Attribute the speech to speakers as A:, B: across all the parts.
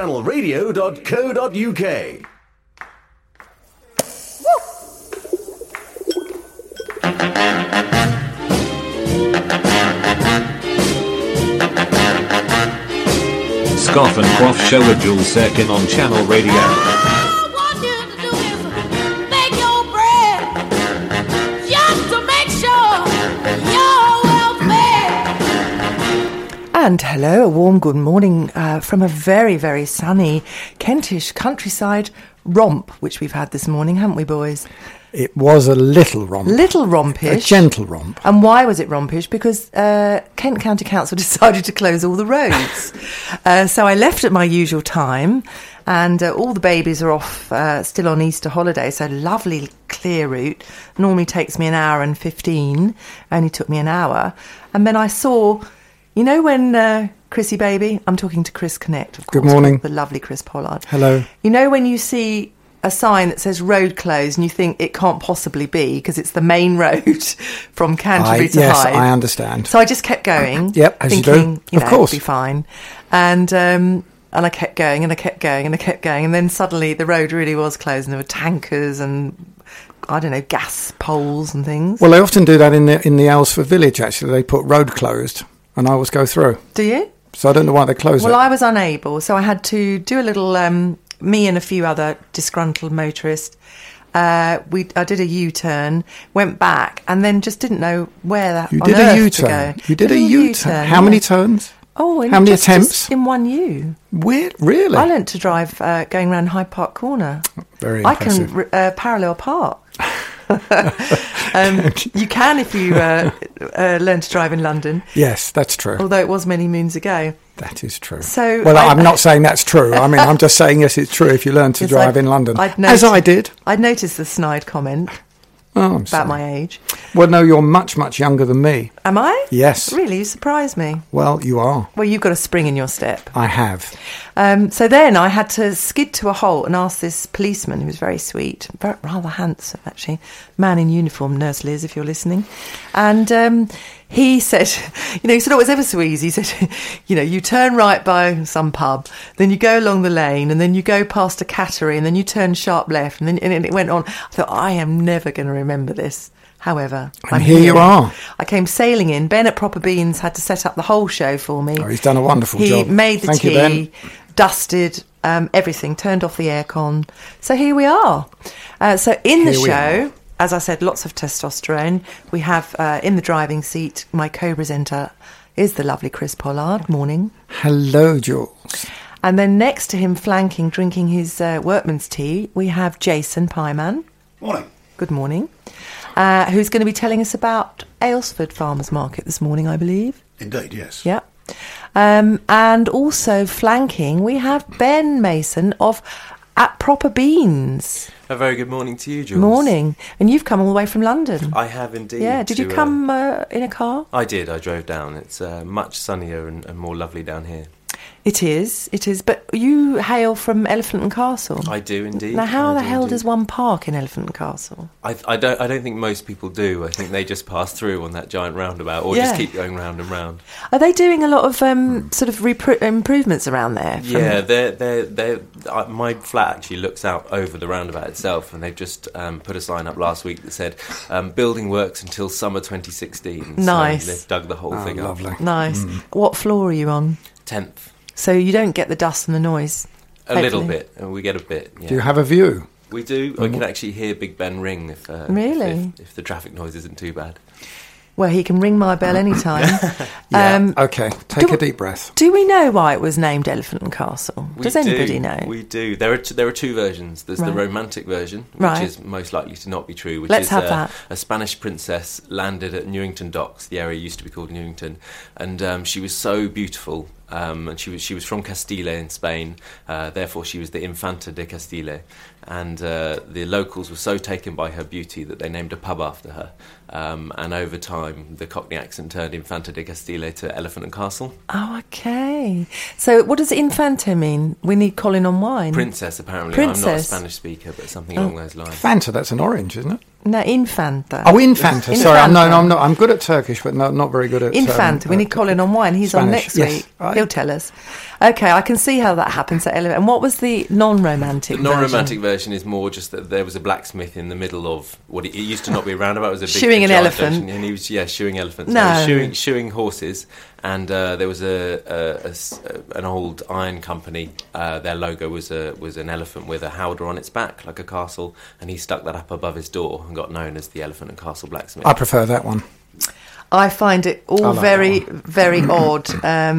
A: channelradio.co.uk.
B: Scoff and Quaff Show with Jules Sirkin on Channel Radio.
C: And hello, a warm good morning from a very, very sunny Kentish countryside romp, which we've had this morning, haven't we, boys?
D: It was a little romp.
C: Little rompish.
D: A gentle romp.
C: And why was it rompish? Because Kent County Council decided to close all the roads. So I left at my usual time, and all the babies are off still on Easter holiday, so lovely clear route. Normally takes me an hour and 15, only took me an hour. And then I saw... You know when, Chrissy baby, I'm talking to Chris Connect, of course.
D: Good morning.
C: The lovely Chris Pollard.
D: Hello.
C: You know when you see a sign that says road closed and you think it can't possibly be because it's the main road from Canterbury to
D: Yes,
C: Hythe?
D: I understand.
C: So I just kept going.
D: Yep, as
C: thinking,
D: you do. Of course.
C: It'll be fine. And I kept going and I kept going and I kept going. And then suddenly the road really was closed and there were tankers and... I don't know, gas poles and things.
D: Well, they often do that in the Aylesford village, actually. They put road closed and I always go through.
C: Do you?
D: So I don't know why they close it.
C: Well, I was unable, so I had to do a little, me and a few other disgruntled motorists, I did a U-turn, went back, and then just didn't know where that
D: You
C: on
D: did
C: earth
D: a U-turn?
C: to go.
D: You did a U-turn? How
C: yeah.
D: many turns?
C: Oh,
D: how many
C: just
D: attempts?
C: In one U.
D: Weird, really?
C: I learnt to drive going around Hyde Park Corner.
D: Very impressive.
C: I can parallel park. You can if you learn to drive in London.
D: Yes, that's true.
C: Although it was many moons ago.
D: That is true.
C: So
D: well, I'm not saying that's true. I mean, I'm just saying, yes, it's true if you learn to drive in London. As I did.
C: I'd noticed the snide comment about my age.
D: Well, no, you're much, much younger than me.
C: Am I?
D: Yes.
C: Really? You surprised me.
D: Well, you are.
C: Well, you've got a spring in your step.
D: I have.
C: So then I had to skid to a halt and ask this policeman, who was very sweet, rather handsome, actually, man in uniform, Nurse Liz, if you're listening. And he said, he said, oh, it's ever so easy. He said, you turn right by some pub, then you go along the lane, and then you go past a cattery, and then you turn sharp left, and it went on. I thought, I am never going to remember this. However,
D: and here you are.
C: I came sailing in. Ben at Proper Beans had to set up the whole show for me.
D: Oh, he's done a wonderful job.
C: He made the tea,
D: you,
C: dusted everything, turned off the aircon. So here we are. So in the show, as I said, lots of testosterone. We have in the driving seat, my co-presenter is the lovely Chris Pollard. Morning.
D: Hello, Jules.
C: And then next to him, flanking, drinking his workman's tea, we have Jason Pyman.
E: Morning.
C: Good morning. Who's going to be telling us about Aylesford Farmers Market this morning, I believe.
E: Indeed, yes.
C: Yeah. And also flanking, we have Ben Mason of At Proper Beans.
F: A very good morning to you, Jules.
C: Morning. And you've come all the way from London.
F: I have indeed.
C: Yeah. Did you come in a car?
F: I did. I drove down. It's much sunnier and more lovely down here.
C: It is. But you hail from Elephant and Castle.
F: I do indeed.
C: Now, how the hell does one park in Elephant and Castle?
F: I don't think most people do. I think they just pass through on that giant roundabout, or just keep going round and round.
C: Are they doing a lot of sort of improvements around there?
F: Yeah, they're my flat actually looks out over the roundabout itself, and they've just put a sign up last week that said building works until summer 2016.
C: Nice.
F: So they've dug the whole thing up.
D: Lovely.
C: Nice. What floor are you on?
F: 10th.
C: So you don't get the dust and the noise?
F: A little bit. We get a bit, yeah.
D: Do you have a view?
F: We do. I can actually hear Big Ben ring if the traffic noise isn't too bad.
C: Well, he can ring my bell anytime.
D: Okay, take a deep breath.
C: Do we know why it was named Elephant and Castle? Does anybody know?
F: We do. There are two versions. There's the romantic version, which is most likely to not be true, which
C: Let's
F: is
C: have that.
F: A Spanish princess landed at Newington Docks. The area used to be called Newington, and she was so beautiful. And she was from Castile in Spain, therefore she was the Infanta de Castile, and the locals were so taken by her beauty that they named a pub after her, and over time the Cockney accent turned Infanta de Castile to Elephant and Castle.
C: Oh, okay. So what does Infanta mean? We need Colin on wine?
F: Princess, apparently.
C: Princess.
F: I'm not a Spanish speaker, but something along those lines.
D: Fanta, that's an orange, isn't it?
C: No, Infanta.
D: Oh, Infanta. Sorry, I'm not. I'm good at Turkish, but not very good at
C: Infanta. We need Colin on wine. He's
D: Spanish.
C: On next
D: yes,
C: week.
D: right.
C: He'll tell us. Okay, I can see how that happens at Elevator. And what was the non-romantic
F: The non-romantic version is more just that there was a blacksmith in the middle of what it used to not be a roundabout. It was a big
C: Shoeing an elephant.
F: junction, and he was shoeing elephants.
C: No.
F: So shoeing horses, and there was an old iron company. Their logo was an elephant with a howdah on its back, like a castle, and he stuck that up above his door and got known as the Elephant and Castle Blacksmith.
D: I prefer that one.
C: I find it all very, very odd.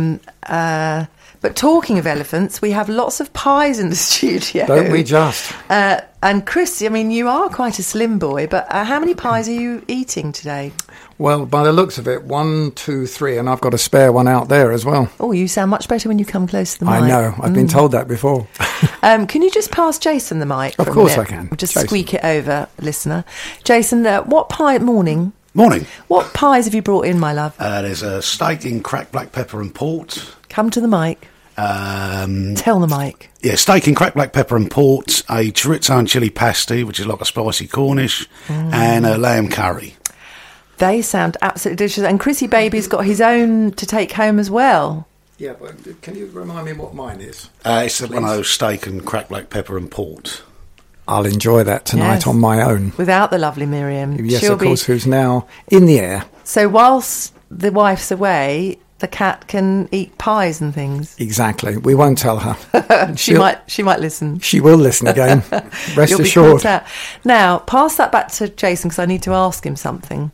C: But talking of elephants, we have lots of pies in the studio.
D: Don't we just?
C: And Chris, I mean, you are quite a slim boy, but how many pies are you eating today?
D: Well, by the looks of it, 1, 2, 3, and I've got a spare one out there as well.
C: Oh, you sound much better when you come close to the mic.
D: I know. I've been told that before.
C: Can you just pass Jason the mic?
D: Of
C: for a
D: course
C: minute?
D: I can.
C: Just
D: Jason.
C: squeak it over, listener. Jason, what pie... Morning.
A: Morning.
C: What pies have you brought in, my love?
A: There's a steak in cracked black pepper and port.
C: Come to the mic. Tell the mic.
A: Yeah, steak in cracked black pepper and port, a chorizo and chili pasty, which is like a spicy Cornish, and a lamb curry.
C: They sound absolutely delicious. And Chrissy Baby's got his own to take home as well.
D: Yeah, but can you remind me what mine is?
A: It's one of those steak and cracked black pepper and port.
D: I'll enjoy that tonight
C: Yes.
D: on my own.
C: Without the lovely Miriam.
D: Yes,
C: She'll
D: of course, who's now in the air.
C: So whilst the wife's away, the cat can eat pies and things.
D: Exactly. We won't tell her.
C: She might listen.
D: She will listen again. Rest
C: You'll be
D: assured.
C: caught out. Now, pass that back to Jason because I need to ask him something.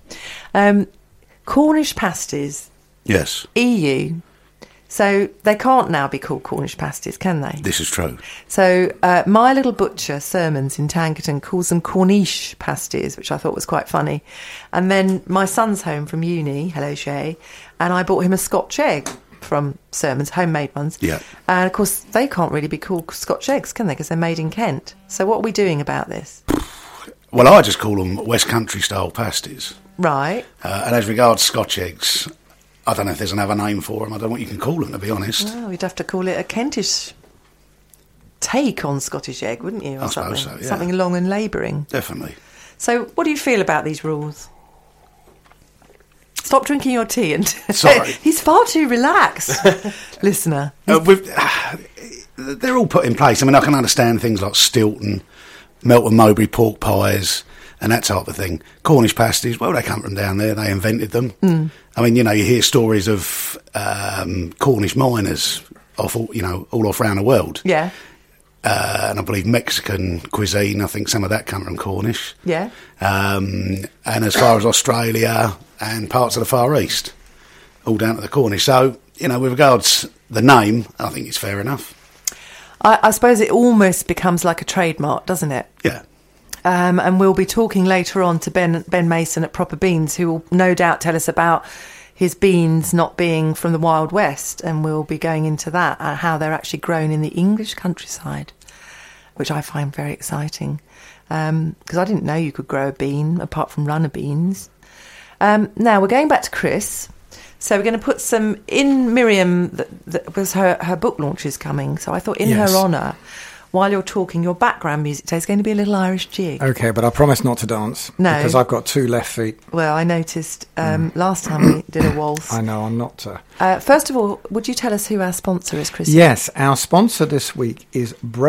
C: Cornish pasties,
A: Yes,
C: EU. So they can't now be called Cornish pasties, can they?
A: this is true.
C: So my little butcher, Sermons in Tankerton, calls them Corniche pasties, which I thought was quite funny. And then my son's home from uni, hello Shay, and I bought him a Scotch egg from Sermons, homemade ones.
A: Yeah.
C: And of course, they can't really be called Scotch eggs, can they? Because they're made in Kent. So what are we doing about this?
A: Well, I just call them West Country style pasties.
C: Right.
A: And as regards Scotch eggs, I don't know if there's another name for them. I don't know what you can call them, to be honest.
C: Well, you'd have to call it a Kentish take on Scottish egg, wouldn't you? Or
A: I
C: something.
A: suppose so, yeah.
C: Something long and labouring.
A: Definitely.
C: So what do you feel about these rules? Stop drinking your tea and...
A: Sorry.
C: He's far too relaxed, listener.
A: They're all put in place. I mean, I can understand things like Stilton, Melton Mowbray pork pies, and that type of thing. Cornish pasties, well, they come from down there. They invented them. I mean, you hear stories of Cornish miners all off around the world.
C: Yeah,
A: And I believe Mexican cuisine, I think some of that come from Cornish.
C: yeah.
A: And as far as Australia and parts of the Far East, all down to the Cornish. So, with regards the name, I think it's fair enough.
C: I suppose it almost becomes like a trademark, doesn't it?
A: Yeah.
C: And we'll be talking later on to Ben Mason at Proper Beans, who will no doubt tell us about his beans not being from the Wild West, and we'll be going into that, how they're actually grown in the English countryside, which I find very exciting, because I didn't know you could grow a bean apart from runner beans. Now we're going back to Chris. So we're going to put some in Miriam. That was her book launch is coming. So I thought in
D: Yes.
C: her honour, while you're talking, your background music today is going to be a little Irish jig.
D: Okay, but I promise not to dance.
C: No.
D: Because I've got 2 left feet.
C: Well, I noticed last time we did a waltz.
D: I know, I'm not...
C: First of all, would you tell us who our sponsor is, Chris?
D: Yes, our sponsor this week is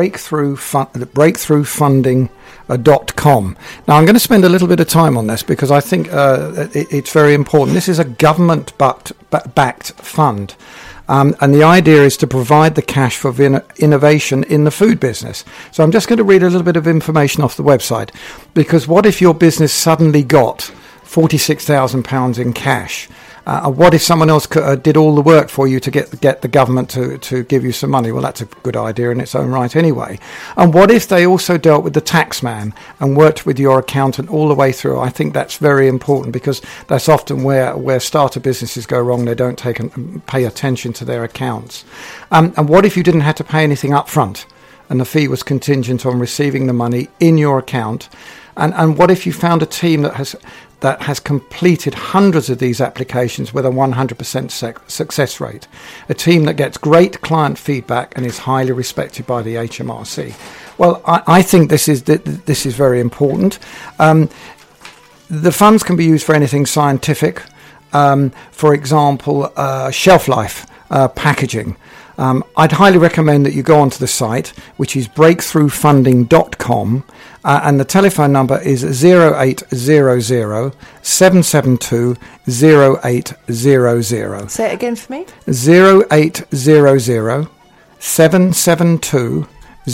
D: breakthroughfunding.com. Now, I'm going to spend a little bit of time on this because I think it's very important. This is a government-backed fund. And the idea is to provide the cash for innovation in the food business. So I'm just going to read a little bit of information off the website, because what if your business suddenly got £46,000 in cash? What if someone else did all the work for you to get the government to give you some money? Well, that's a good idea in its own right anyway. And what if they also dealt with the tax man and worked with your accountant all the way through? I think that's very important, because that's often where starter businesses go wrong. They don't pay attention to their accounts. And what if you didn't have to pay anything up front and the fee was contingent on receiving the money in your account? And what if you found a team that has completed hundreds of these applications with a 100% success rate, a team that gets great client feedback and is highly respected by the HMRC? Well, I think this is very important. The funds can be used for anything scientific. For example, shelf life packaging. I'd highly recommend that you go onto the site, which is breakthroughfunding.com, and the telephone number is 0800 772 0800.
C: Say it again for me.
D: 0800 772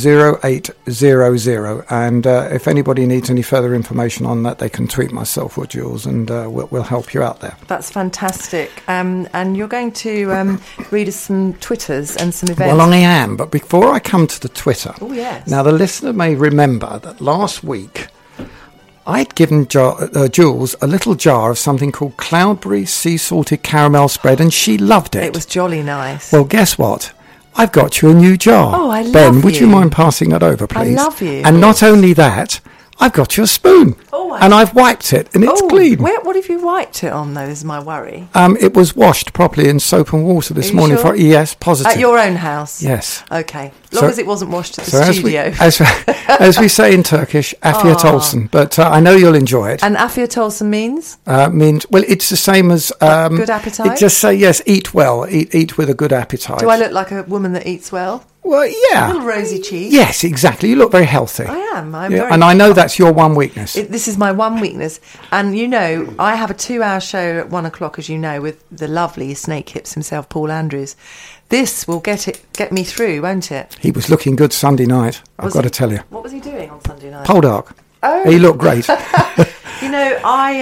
D: 0800, and if anybody needs any further information on that, they can tweet myself or Jules, and we'll help you out there.
C: That's fantastic. And you're going to read us some Twitters and some events.
D: Well, I am, but before I come to the Twitter,
C: oh yes.
D: Now the listener may remember that last week I'd given Jules a little jar of something called Cloudberry sea salted caramel spread, and she loved it.
C: It was jolly nice.
D: Well, guess what? I've got you a new jar.
C: Oh, I love
D: Ben, would you
C: you.
D: mind passing that over, please?
C: I love you.
D: And not only that, I've got you a spoon.
C: Oh,
D: and I've wiped it, and it's clean.
C: What have you wiped it on, though, is my worry.
D: It was washed properly in soap and water this
C: Are you
D: morning.
C: sure?
D: Yes, positive.
C: At your own house?
D: Yes.
C: Okay. As long as it wasn't washed at the studio.
D: As we say in Turkish, afiyet olsun. But I know you'll enjoy it.
C: And afiyet olsun means?
D: Means, well, it's the same as...
C: good appetite?
D: It just say, yes, eat well. Eat with a good appetite.
C: Do I look like a woman that eats well?
D: Well, yeah.
C: A little rosy cheek.
D: Yes, exactly. You look very healthy.
C: I am.
D: And I know that's your one weakness.
C: This is my one weakness. And, you know, I have a 2-hour show at 1 o'clock, as you know, with the lovely Snake Hips himself, Paul Andrews. This will get me through, won't it?
D: He was looking good Sunday night, I've got to tell you.
C: What was he doing on Sunday night?
D: Poldark.
C: Oh.
D: He looked great.
C: You know,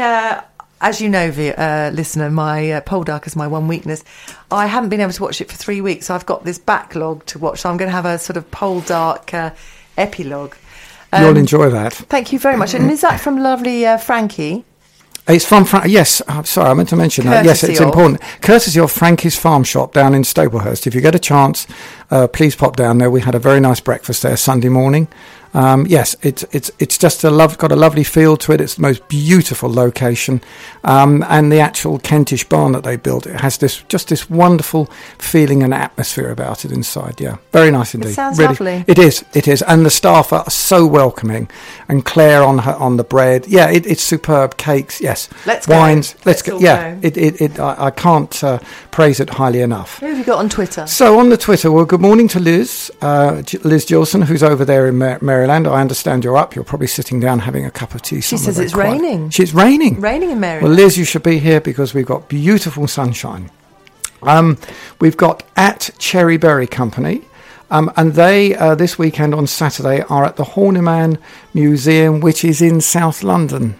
C: as you know, listener, my Poldark is my one weakness. I haven't been able to watch it for 3 weeks, so I've got this backlog to watch. So I'm going to have a sort of Poldark epilogue.
D: You'll enjoy that.
C: Thank you very much. And is that from lovely Frankie?
D: It's from yes. I'm sorry, I meant to mention that. Yes, it's important. Courtesy of Frankie's Farm Shop down in Staplehurst. If you get a chance, please pop down there. We had a very nice breakfast there Sunday morning. Yes, it's just got a lovely feel to it. It's the most beautiful location, and the actual Kentish barn that they built, it has this wonderful feeling and atmosphere about it inside. Yeah, very nice indeed.
C: It sounds
D: really,
C: lovely.
D: It is, and the staff are so welcoming. And Claire on the bread, yeah, it's superb. Cakes, yes, wines. Let's go. Yeah, I can't praise it highly enough.
C: Who have you got on Twitter?
D: So on the Twitter, well, good morning to Liz Gilson, who's over there in Maryland. I understand you're up. You're probably sitting down having a cup of tea.
C: She says it's raining.
D: It's raining.
C: Raining in Maryland.
D: Well, Liz, you should be here because we've got beautiful sunshine. We've got at Cherry Berry Company, and they this weekend on Saturday are at the Horniman Museum, which is in South London.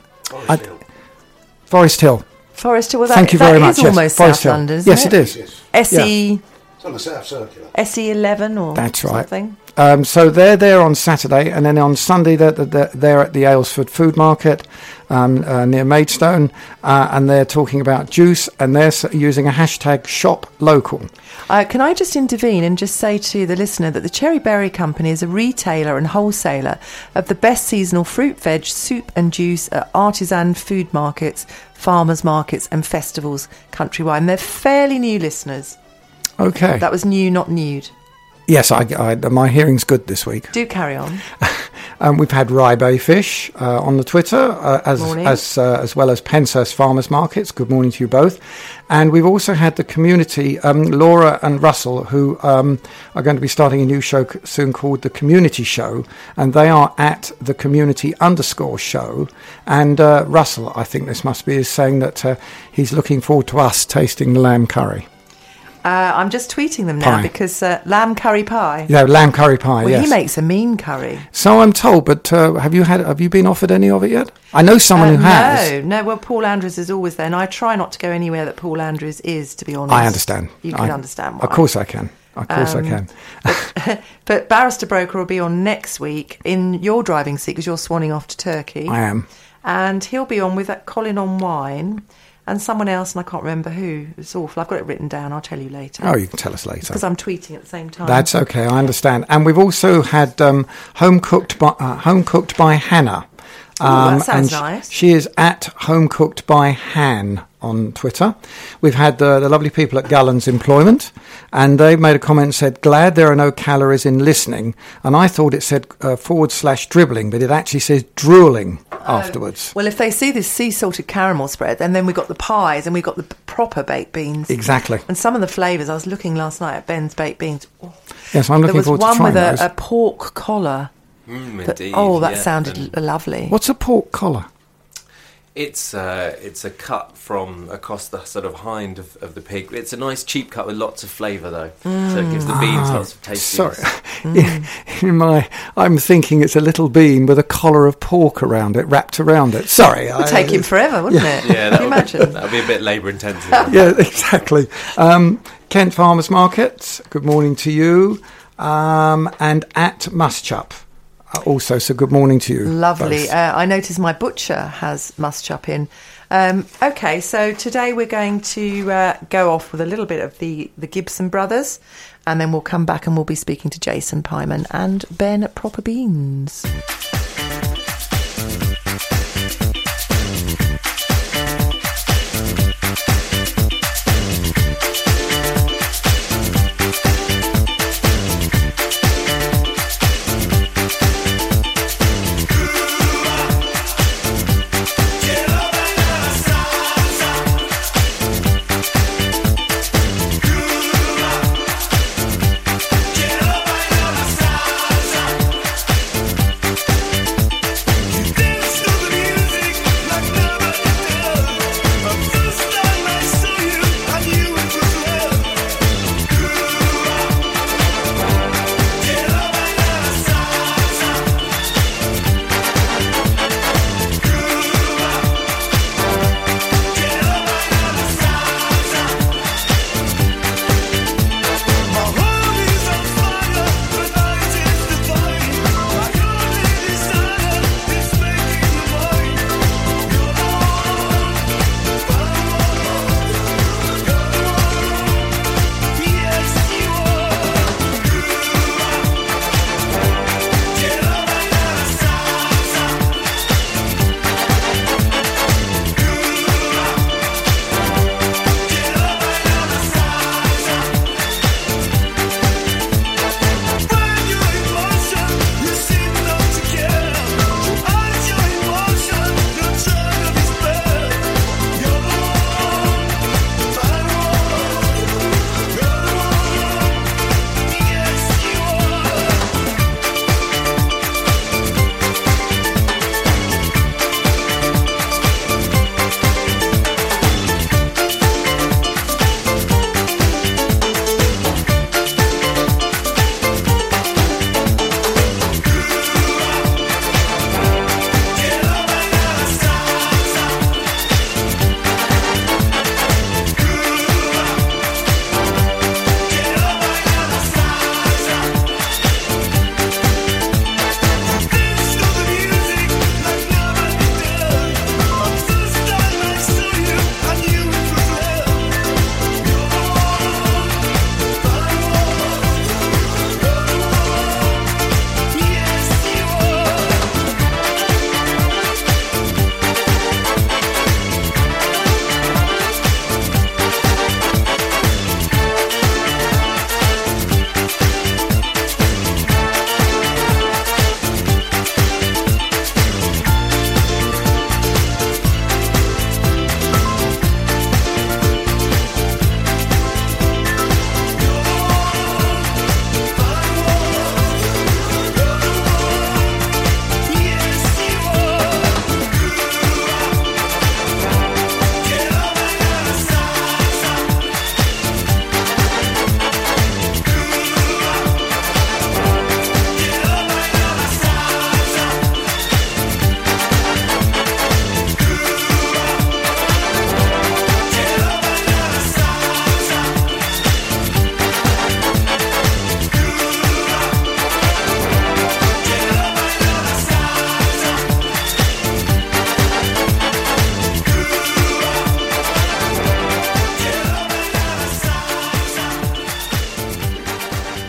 D: Forest Hill.
C: Forest Hill. Well,
D: thank you very much.
C: That is almost
D: Forest
C: South
D: Hill.
C: London, isn't
D: yes,
C: it?
D: Yes, it is.
C: SE.
D: Yeah.
A: It's on the South Circular.
C: SE11 or
D: that's right.
C: something.
D: So they're there on Saturday, and then on Sunday they're at the Aylesford Food Market near Maidstone, and they're talking about juice, and they're using a hashtag #ShopLocal.
C: Can I just intervene and just say to the listener that the Cherry Berry Company is a retailer and wholesaler of the best seasonal fruit, veg, soup and juice at artisan food markets, farmers markets and festivals countrywide. And they're fairly new listeners.
D: Okay.
C: That was new, not nude.
D: Yes, my hearing's good this week.
C: Do carry on.
D: We've had Rye Bay Fish on the Twitter, as well as Penshurst Farmers Markets. Good morning to you both. And we've also had the community, Laura and Russell, who are going to be starting a new show soon called The Community Show. And they are at the community_show. And Russell, I think this must be, is saying that he's looking forward to us tasting the lamb curry.
C: I'm just tweeting them now because lamb curry pie.
D: Yeah, lamb curry pie.
C: Well,
D: yes.
C: He makes a mean curry.
D: So I'm told, but have you been offered any of it yet? I know someone who has.
C: No. Well, Paul Andrews is always there, and I try not to go anywhere that Paul Andrews is. To be honest,
D: I understand.
C: You can understand why.
D: Of course, I can.
C: But Barrister Broker will be on next week in your driving seat because you're swanning off to Turkey.
D: I am,
C: and he'll be on with that Colin on wine. And someone else, and I can't remember who. It's awful. I've got it written down. I'll tell you later.
D: Oh, you can tell us later.
C: Because I'm tweeting at the same time.
D: That's okay. I understand. And we've also had Home Cooked by Hannah.
C: That sounds nice.
D: She is at Home Cooked by Han on Twitter. We've had the lovely people at Gallon's Employment, and they made a comment and said, glad there are no calories in listening. And I thought it said /dribbling, but it actually says drooling afterwards.
C: Well, if they see this sea salted caramel spread, and then we got the pies and we got the proper baked beans.
D: Exactly.
C: And some of the flavours, I was looking last night at Ben's baked beans. Oh.
D: Yes, I'm looking forward to trying those.
C: There was one with a pork collar.
F: Indeed.
C: That sounded lovely.
D: What's a pork collar?
F: It's a cut from across the sort of hind of the pig. It's a nice cheap cut with lots of flavour though, so it gives the beans lots of taste.
D: Sorry, I'm thinking it's a little bean with a collar of pork around it, wrapped around it. Sorry,
C: it would take him forever, wouldn't it?
F: Yeah,
C: can you imagine?
F: That would be a bit labour intensive.
D: Yeah, exactly. Kent Farmers Market. Good morning to you, and at Muschap. Also, so good morning to you.
C: Lovely. I noticed my butcher has Muschap in. Okay, so today we're going to go off with a little bit of the Gibson Brothers, and then we'll come back and we'll be speaking to Jason Pyman and Ben at Proper Beans.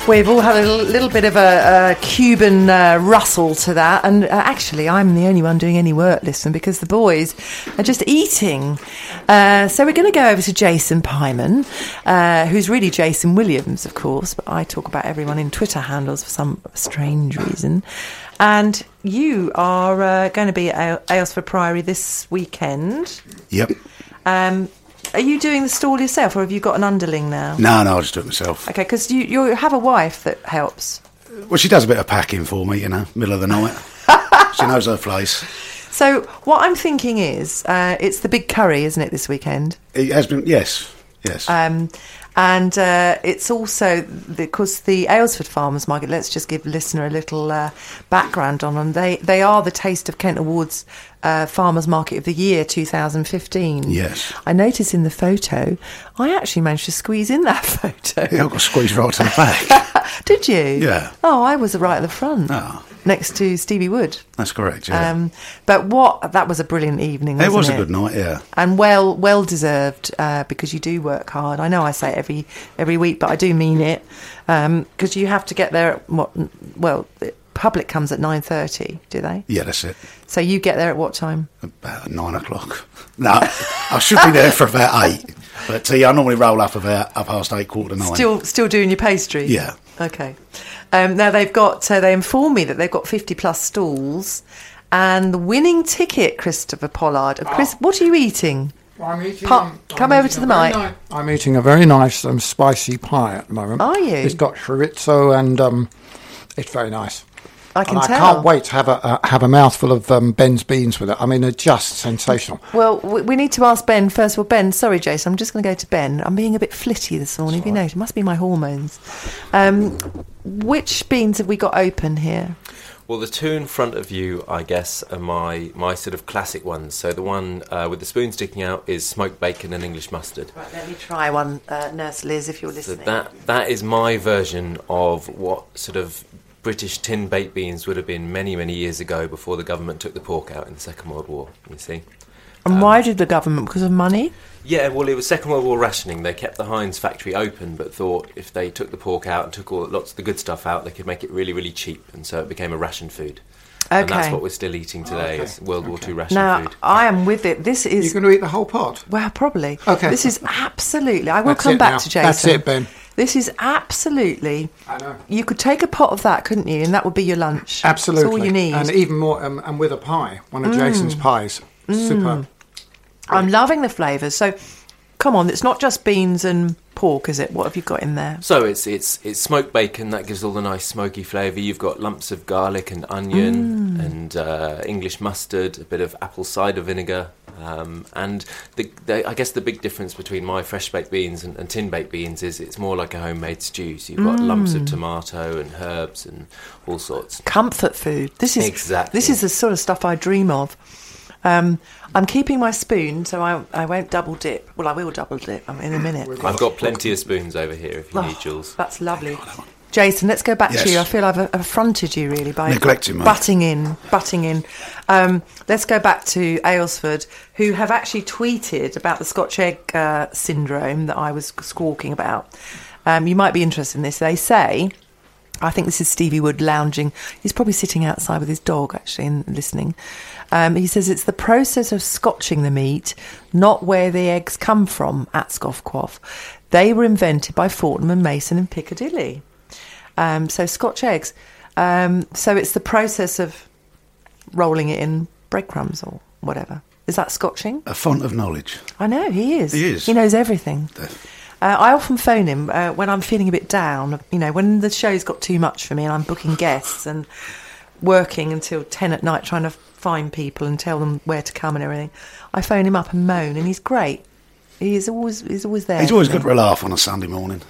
C: We've all had a little bit of a Cuban rustle to that, and actually I'm the only one doing any work, listen, because the boys are just eating. So we're going to go over to Jason Pyman, who's really Jason Williams, of course, but I talk about everyone in Twitter handles for some strange reason. And you are going to be at Aylesford Priory this weekend.
A: Yep.
C: Are you doing the stall yourself, or have you got an underling now?
A: No, I'll just do it myself.
C: Okay, because you have a wife that helps.
A: Well, she does a bit of packing for me, middle of the night. She knows her place.
C: So what I'm thinking is, it's the big curry, isn't it, this weekend?
A: It has been, yes.
C: And it's also, because the Aylesford Farmers Market, let's just give the listener a little background on them. They are the Taste of Kent Awards Farmers Market of the Year 2015.
A: Yes.
C: I noticed in the photo, I actually managed to squeeze in that photo.
A: Yeah, I got squeezed right to the back.
C: Did you?
A: Yeah.
C: Oh, I was right at the front.
A: Oh.
C: Next to Stevie Wood.
A: That's correct, yeah.
C: But that was a brilliant evening, wasn't it?
A: It was a good night, yeah.
C: And well deserved, because you do work hard. I know I say it every week, but I do mean it, because you have to get there at the public comes at 9:30, do they?
A: Yeah, that's it.
C: So you get there at what time?
A: About 9 o'clock. No, I should be there for about 8. But I normally roll up about 8:30, 8:45.
C: Still doing your pastry?
A: Yeah.
C: Okay. Now they've got. They inform me that they've got 50+ stalls, and the winning ticket, Christopher Pollard. Chris, what are you eating?
D: I'm eating.
C: Come over to the mic.
D: I'm eating a very nice spicy pie at the moment.
C: Are you?
D: It's got chorizo and it's very nice.
C: I can
D: and
C: tell.
D: I can't wait to have a mouthful of Ben's beans with it. I mean, they're just sensational.
C: Well, we need to ask Ben first of all. Ben, sorry, Jason, I'm just going to go to Ben. I'm being a bit flitty this morning. Have you noticed? It must be my hormones. Which beans have we got open here?
F: Well, the two in front of you, I guess, are my sort of classic ones. So the one with the spoon sticking out is smoked bacon and English mustard.
C: Right, let me try one, Nurse Liz, if you're listening.
F: So that is my version of what sort of British tin baked beans would have been many, many years ago before the government took the pork out in the Second World War, you see.
C: And why did the government? Because of money?
F: Yeah, well, it was Second World War rationing. They kept the Heinz factory open, but thought if they took the pork out and took lots of the good stuff out, they could make it really, really cheap, and so it became a ration food. Okay. And that's what we're still eating today, is World War II ration food.
C: Now, I am with it. This is...
D: You're going to eat the whole pot?
C: Well, probably.
D: Okay.
C: This is absolutely... I will come back to Jason.
D: That's it, Ben.
C: This is absolutely...
D: I know.
C: You could take a pot of that, couldn't you? And that would be your lunch.
D: Absolutely.
C: That's all you need.
D: And even more, and with a pie, one of Jason's pies. Superb.
C: I'm loving the flavours. So, come on, it's not just beans and pork, is it? What have you got in there?
F: So it's smoked bacon, that gives all the nice smoky flavour. You've got lumps of garlic and onion and English mustard, a bit of apple cider vinegar. And I guess the big difference between my fresh baked beans and tin baked beans is it's more like a homemade stew. So you've got lumps of tomato and herbs and all sorts.
C: Comfort food. This is
F: exactly.
C: This is the sort of stuff I dream of. I'm keeping my spoon, so I won't double dip. Well, I will double dip in a minute.
F: I've got plenty of spoons over here if you need, Jules.
C: That's lovely. Jason, let's go back to you. I feel I've affronted you really by
A: neglecting me.
C: Butting in. Let's go back to Aylesford, who have actually tweeted about the Scotch egg syndrome that I was squawking about. You might be interested in this. They say, I think this is Stevie Wood lounging. He's probably sitting outside with his dog, actually, and listening. He says it's the process of scotching the meat, not where the eggs come from at Scoff Quaff. They were invented by Fortnum and Mason in Piccadilly. So Scotch eggs. So it's the process of rolling it in breadcrumbs or whatever. Is that scotching?
A: A font of knowledge.
C: I know, he is.
A: He is.
C: He knows everything. I often phone him when I'm feeling a bit down, when the show's got too much for me and I'm booking guests and working until 10 at night trying to find people and tell them where to come and everything. I phone him up and moan, and he's great. He's always there.
A: He's always good for a laugh on a Sunday morning.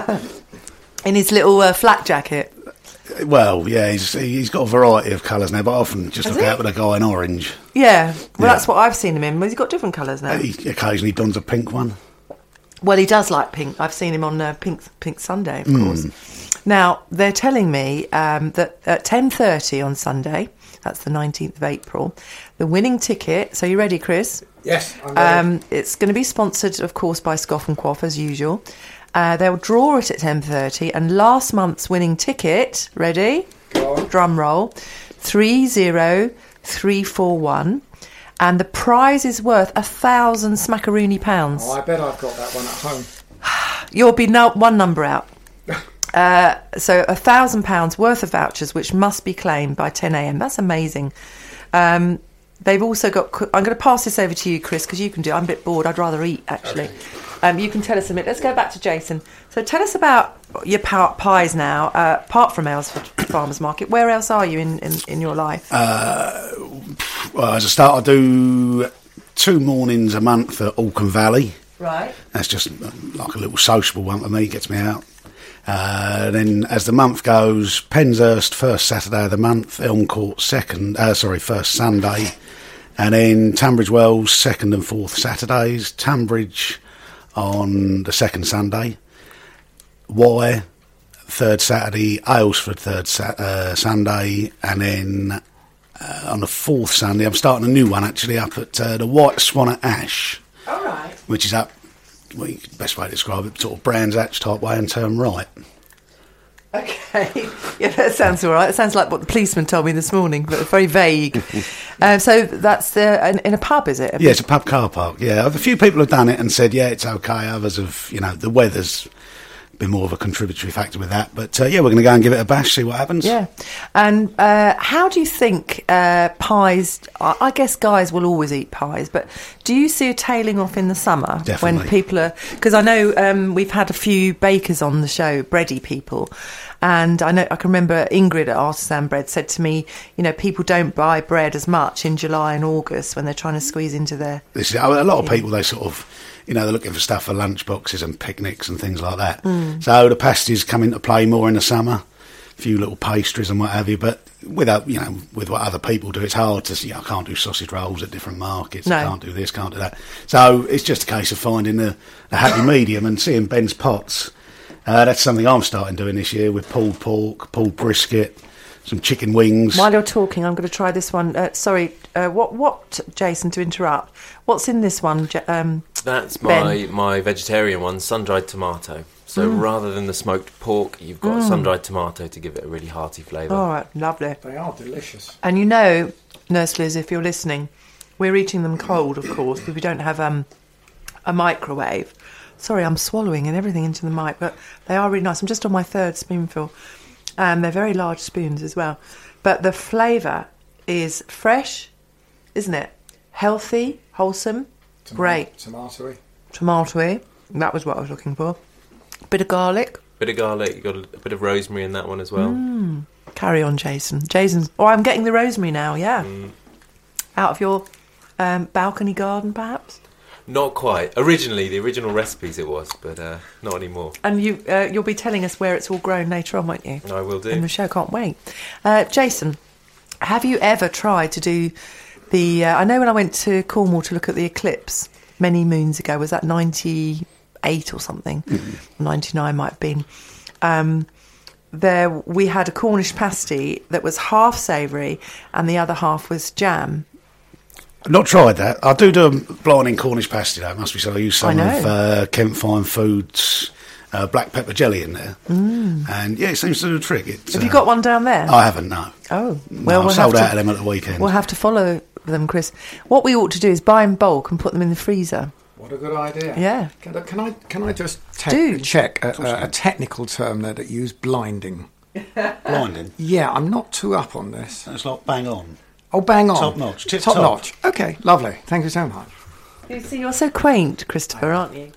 C: In his little flak jacket.
A: Well, yeah, he's got a variety of colours now, but I often just look out with a guy in orange.
C: Yeah, that's what I've seen him in. But he's got different colours now.
A: He occasionally dons a pink one.
C: Well, he does like pink. I've seen him on Pink Sunday, of course. Now, they're telling me that at 10:30 on Sunday, that's the 19th of April, the winning ticket... So you ready, Chris?
D: Yes, I'm ready.
C: It's going to be sponsored, of course, by Scoff and Quaff, as usual. They'll draw it at 10:30, and last month's winning ticket, ready? Drum roll, 30341. And the prize is worth £1,000 smackaroonie pounds.
D: Oh, I bet I've got that one at home.
C: You'll be one number out. So £1,000 worth of vouchers, which must be claimed by 10 a.m. That's amazing. They've also got... I'm going to pass this over to you, Chris, because you can do it. I'm a bit bored. I'd rather eat, actually. Okay. You can tell us a bit. Let's go back to Jason. So tell us about your pies now, apart from Aylesford Farmers Market. Where else are you in your life?
A: Well, as a start, I do 2 mornings a month at Alcombe Valley.
C: Right.
A: That's just like a little sociable one for me, gets me out. Then as the month goes, Penshurst first Saturday of the month, Elm Court first Sunday, and then Tunbridge Wells second and fourth Saturdays, Tunbridge on the second Sunday, Wye third Saturday, Aylesford third Sunday, and then on the fourth Sunday I'm starting a new one actually up at the White Swan at Ash.
C: All right.
A: Which is up, best way to describe it, sort of Brands Hatch type way and turn right.
C: Okay. Yeah, that sounds all right. It sounds like what the policeman told me this morning, but very vague. So that's in a pub, is it?
A: Yeah, it's a pub car park, yeah. A few people have done it and said, yeah, it's okay. Others have, the weather's been more of a contributory factor with that. But, yeah, we're going to go and give it a bash, see what happens.
C: Yeah. And how do you think pies... I guess guys will always eat pies, but do you see a tailing off in the summer?
A: Definitely.
C: When people are... Because I know we've had a few bakers on the show, bready people, and I can remember Ingrid at Artisan Bread said to me, people don't buy bread as much in July and August when they're trying to squeeze into their...
A: A lot of people, they sort of... they're looking for stuff for lunch boxes and picnics and things like that. So the pasties come into play more in the summer. A few little pastries and what have you. But without, with what other people do, it's hard to see. I can't do sausage rolls at different markets.
C: No.
A: I can't do this, can't do that. So it's just a case of finding the happy medium and seeing Ben's Pots. That's something I'm starting doing this year with pulled pork, pulled brisket, some chicken wings.
C: While you're talking, I'm going to try this one. What, Jason, to interrupt? What's in this one?
F: That's
C: Ben?
F: my vegetarian one, sun-dried tomato. So rather than the smoked pork, you've got sun-dried tomato to give it a really hearty flavour.
C: All right, lovely.
D: They are delicious.
C: And Nurse Liz, if you're listening, we're eating them cold, of course, because we don't have a microwave. Sorry, I'm swallowing and everything into the mic, but they are really nice. I'm just on my third spoonful. They're very large spoons as well. But the flavour is fresh, isn't it? Healthy, wholesome, great. Tomatoey. That was what I was looking for. Bit of garlic.
F: You got a bit of rosemary in that one as well.
C: Carry on, Jason. I'm getting the rosemary now, yeah. Out of your balcony garden, perhaps?
F: Not quite. Originally, the original recipes it was, but not anymore.
C: And you'll be telling us where it's all grown later on, won't you?
F: I will do.
C: And the show can't wait. Jason, have you ever tried to do the... I know when I went to Cornwall to look at the eclipse many moons ago, was that 98 or something? 99 might have been. There we had a Cornish pasty that was half savoury and the other half was jam.
A: I've not tried that. I do a blinding Cornish pasty, though. It must be so. I use some of Kent Fine Foods black pepper jelly in there. And, yeah, it seems to do a trick.
C: Have you got one down there?
A: I haven't, no.
C: Oh.
A: Well, I sold out of them at the weekend.
C: We'll have to follow them, Chris. What we ought to do is buy in bulk and put them in the freezer.
D: What a good idea.
C: Yeah.
D: Can I just check a technical term there that you use, blinding?
A: Blinding?
D: Yeah, I'm not too up on this.
A: It's like bang on.
D: Oh, bang on.
A: Top notch.
D: Top notch. Okay, lovely. Thank you so much.
C: You see, you're so quaint, Christopher, aren't you?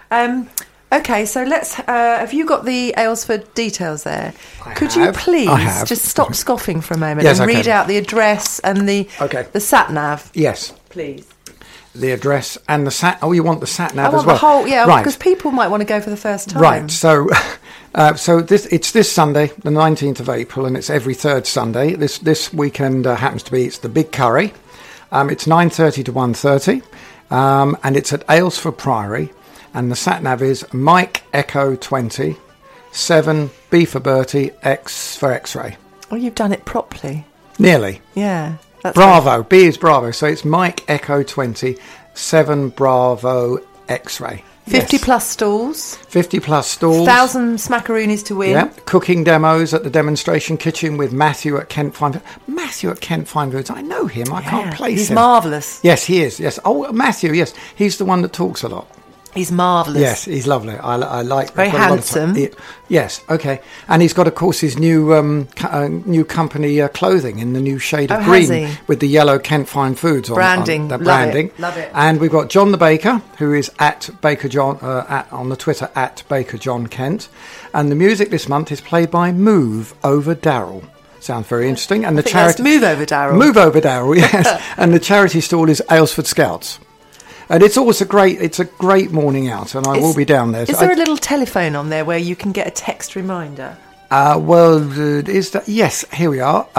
C: Okay, so let's... have you got the Aylesford details there? Could you please just stop scoffing for a moment and read out the address and the sat-nav?
D: Yes.
C: Please.
D: The address and the sat... Oh, you want the sat-nav as well?
C: I want the whole... Yeah,
D: right.
C: Because people might want to go for the first time.
D: Right, so... it's this Sunday, the 19th of April, and it's every third Sunday. This weekend happens to be, it's the Big Curry. It's 9:30 to 1:30, and it's at Aylesford Priory, and the sat-nav is Mike Echo 20, 7 B for Bertie, X for X-ray.
C: Oh, you've done it properly.
D: Nearly.
C: Yeah. That's
D: Bravo, B is Bravo, so it's Mike Echo 20, 7 Bravo X-ray.
C: 50
D: Yes.
C: plus stalls.
D: 50 plus stalls.
C: 1,000 smackaroonies to win.
D: Yeah, cooking demos at the demonstration kitchen with Matthew at Kent Fine Foods. Matthew at Kent Fine Foods, I know him. I can't place
C: He's
D: him.
C: marvellous.
D: Yes, he is. Yes. Oh, Matthew. Yes, he's the one that talks a lot.
C: He's marvellous.
D: Yes, he's lovely. I like.
C: Very
D: I've got a lot of time.
C: handsome.
D: Yes. Okay. And he's got, of course, his new new company clothing in the new shade of
C: Oh,
D: green
C: has he?
D: with the yellow Kent Fine Foods on
C: Branding.
D: the
C: Love
D: branding.
C: it. Love it.
D: And we've got John the Baker, who is at Baker John on the Twitter at Baker John Kent, and the music this month is played by Move Over Darrell. Sounds very interesting. And the
C: I think that's
D: charity
C: Move Over Darrell.
D: Move Over Darrell, yes. And the charity stall is Aylesford Scouts. And it's always a great morning out, and I will be down there.
C: Is there a little telephone on there where you can get a text reminder?
D: Is that? Yes, here we are.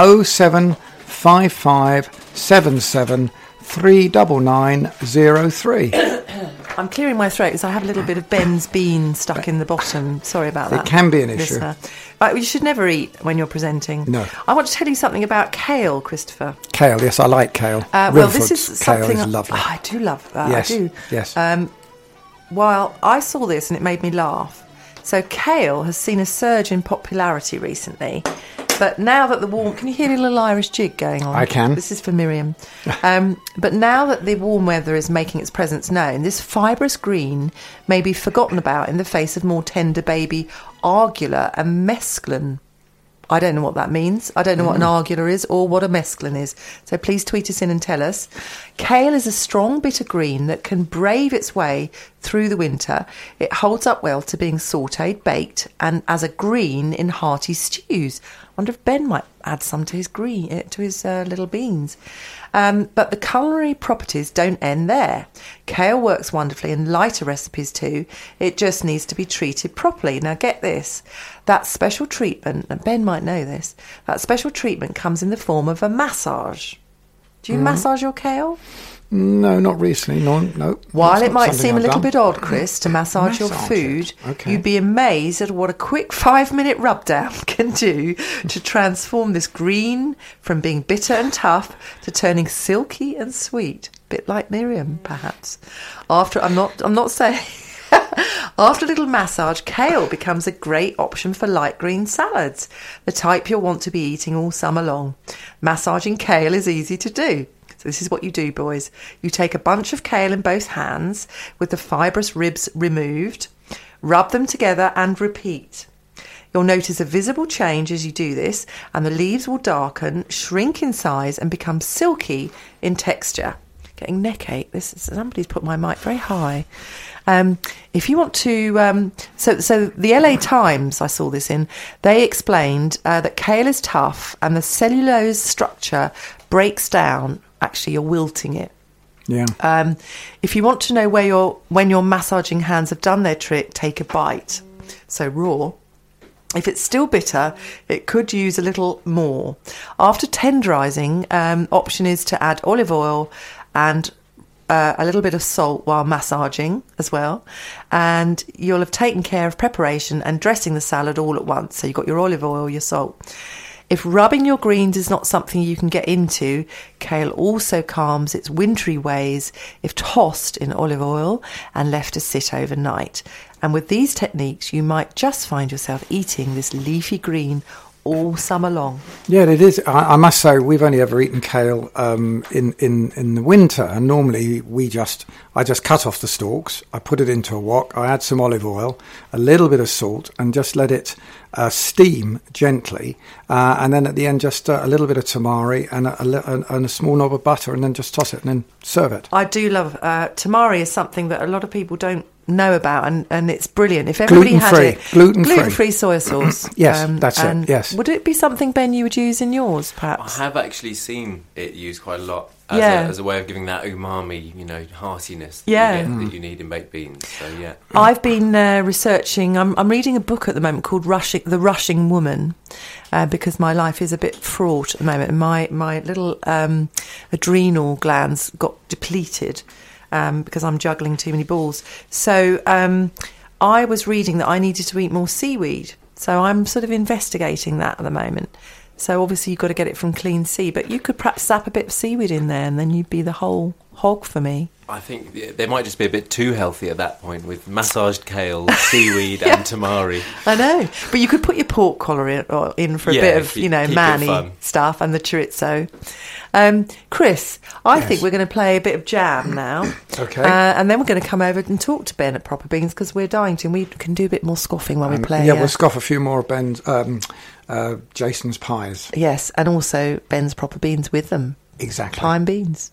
D: 0755 77 39903.
C: I'm clearing my throat because I have a little bit of Ben's bean stuck in the bottom. Sorry about that.
D: It can be an issue.
C: listener. But you should never eat when you're presenting.
D: No.
C: I want to tell you something about kale, Christopher.
D: Kale, yes, I like kale.
C: Well, this is
D: Wilford's
C: something
D: kale is lovely.
C: I do love that.
D: Yes,
C: I do.
D: yes.
C: While I saw this and it made me laugh. So kale has seen a surge in popularity recently. But now that the warm... Can you hear a little Irish jig going on?
D: I can.
C: This is for Miriam. But now that the warm weather is making its presence known, this fibrous green may be forgotten about in the face of more tender baby argula and mesclun. I don't know what that means. I don't know what an argula is or what a mesclun is. So please tweet us in and tell us. Kale is a strong bitter green that can brave its way through the winter. It holds up well to being sautéed, baked, and as a green in hearty stews. I wonder if Ben might add some to his little beans. But the culinary properties don't end there. Kale works wonderfully in lighter recipes too. It just needs to be treated properly. Now get this, that special treatment, and Ben might know this, that special treatment comes in the form of a massage. Do you massage your kale?
D: No, not recently. No.
C: While
D: That's
C: it
D: not
C: might
D: something
C: seem a
D: I've
C: little
D: done.
C: bit odd, Chris, to massage your
D: Massage
C: food,
D: it. Okay.
C: you'd be amazed at what a quick 5-minute rub down can do to transform this green from being bitter and tough to turning silky and sweet. Bit like Miriam, perhaps. I'm not saying. After a little massage, kale becomes a great option for light green salads, the type you'll want to be eating all summer long. Massaging kale is easy to do. So this is what you do, boys. You take a bunch of kale in both hands with the fibrous ribs removed, rub them together and repeat. You'll notice a visible change as you do this, and the leaves will darken, shrink in size and become silky in texture. Getting neck ache. Somebody's put my mic very high. If you want to, so the LA Times, I saw this in, they explained that kale is tough and the cellulose structure breaks down. Actually, you're wilting it.
D: Yeah.
C: If you want to know when your massaging hands have done their trick, take a bite. So raw. If it's still bitter, it could use a little more. After tenderizing, option is to add olive oil and a little bit of salt while massaging as well. And you'll have taken care of preparation and dressing the salad all at once. So you've got your olive oil, your salt. If rubbing your greens is not something you can get into, kale also calms its wintry ways if tossed in olive oil and left to sit overnight. And with these techniques, you might just find yourself eating this leafy green all summer long.
D: Yeah, it is. I must say, we've only ever eaten kale in the winter, and normally I just cut off the stalks, I put it into a wok, I add some olive oil, a little bit of salt, and just let it steam gently, and then at the end just a little bit of tamari and a small knob of butter, and then just toss it and then serve it.
C: I do love tamari. Is something that a lot of people don't know about, and it's brilliant. If everybody had it, gluten-free soy sauce.
D: Yes, that's it. Yes.
C: Would it be something, Ben, you would use in yours, perhaps?
F: I have actually seen it used quite a lot as a way of giving that umami, heartiness that you need in baked beans. So yeah,
C: I've been researching. I'm reading a book at the moment called The Rushing Woman, because my life is a bit fraught at the moment, and my little adrenal glands got depleted. Because I'm juggling too many balls. So I was reading that I needed to eat more seaweed. So I'm sort of investigating that at the moment. So obviously you've got to get it from clean sea. But you could perhaps zap a bit of seaweed in there and then you'd be the whole hog for me.
F: I think they might just be a bit too healthy at that point with massaged kale, seaweed, and tamari.
C: I know, but you could put your pork collar in for a bit of,
F: keep it
C: manny
F: fun.
C: stuff and the chorizo. Chris, I think we're going to play a bit of jam now.
D: Okay.
C: And then we're going to come over and talk to Ben at Proper Beans because we're dying to, and we can do a bit more scoffing while we play.
D: Yeah, we'll scoff a few more of Ben's, Jason's pies.
C: Yes, and also Ben's Proper Beans with them.
D: Exactly.
C: Pie and beans.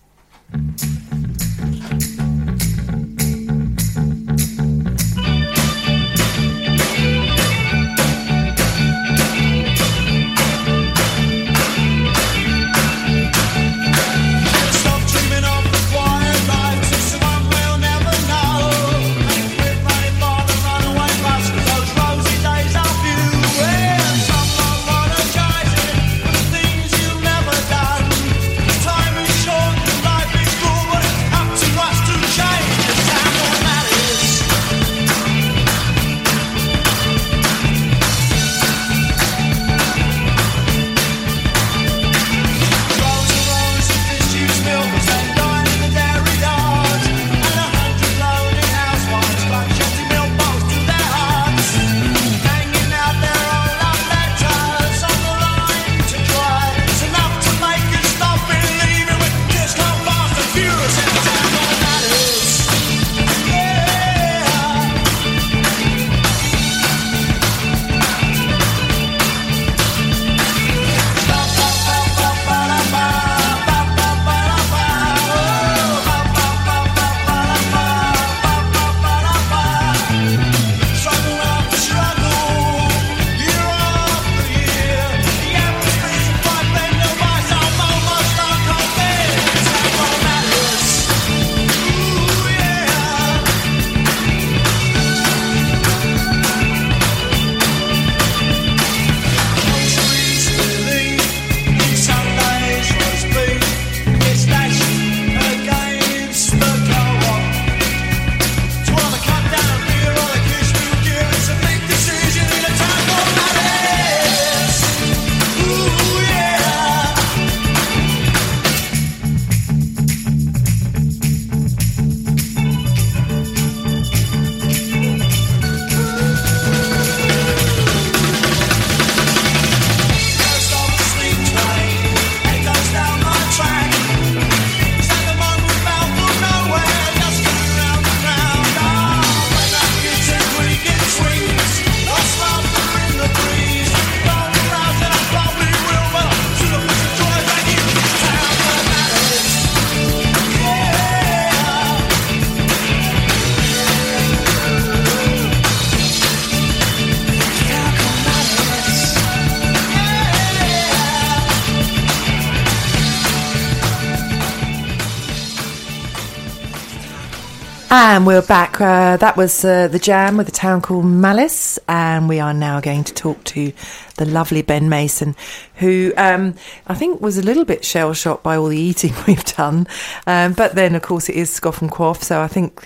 C: And we're back. That was The Jam with a town called Malice. And we are now going to talk to the lovely Ben Mason, who I think was a little bit shell-shocked by all the eating we've done. But then, of course, it is Scoff and Quaff. So I think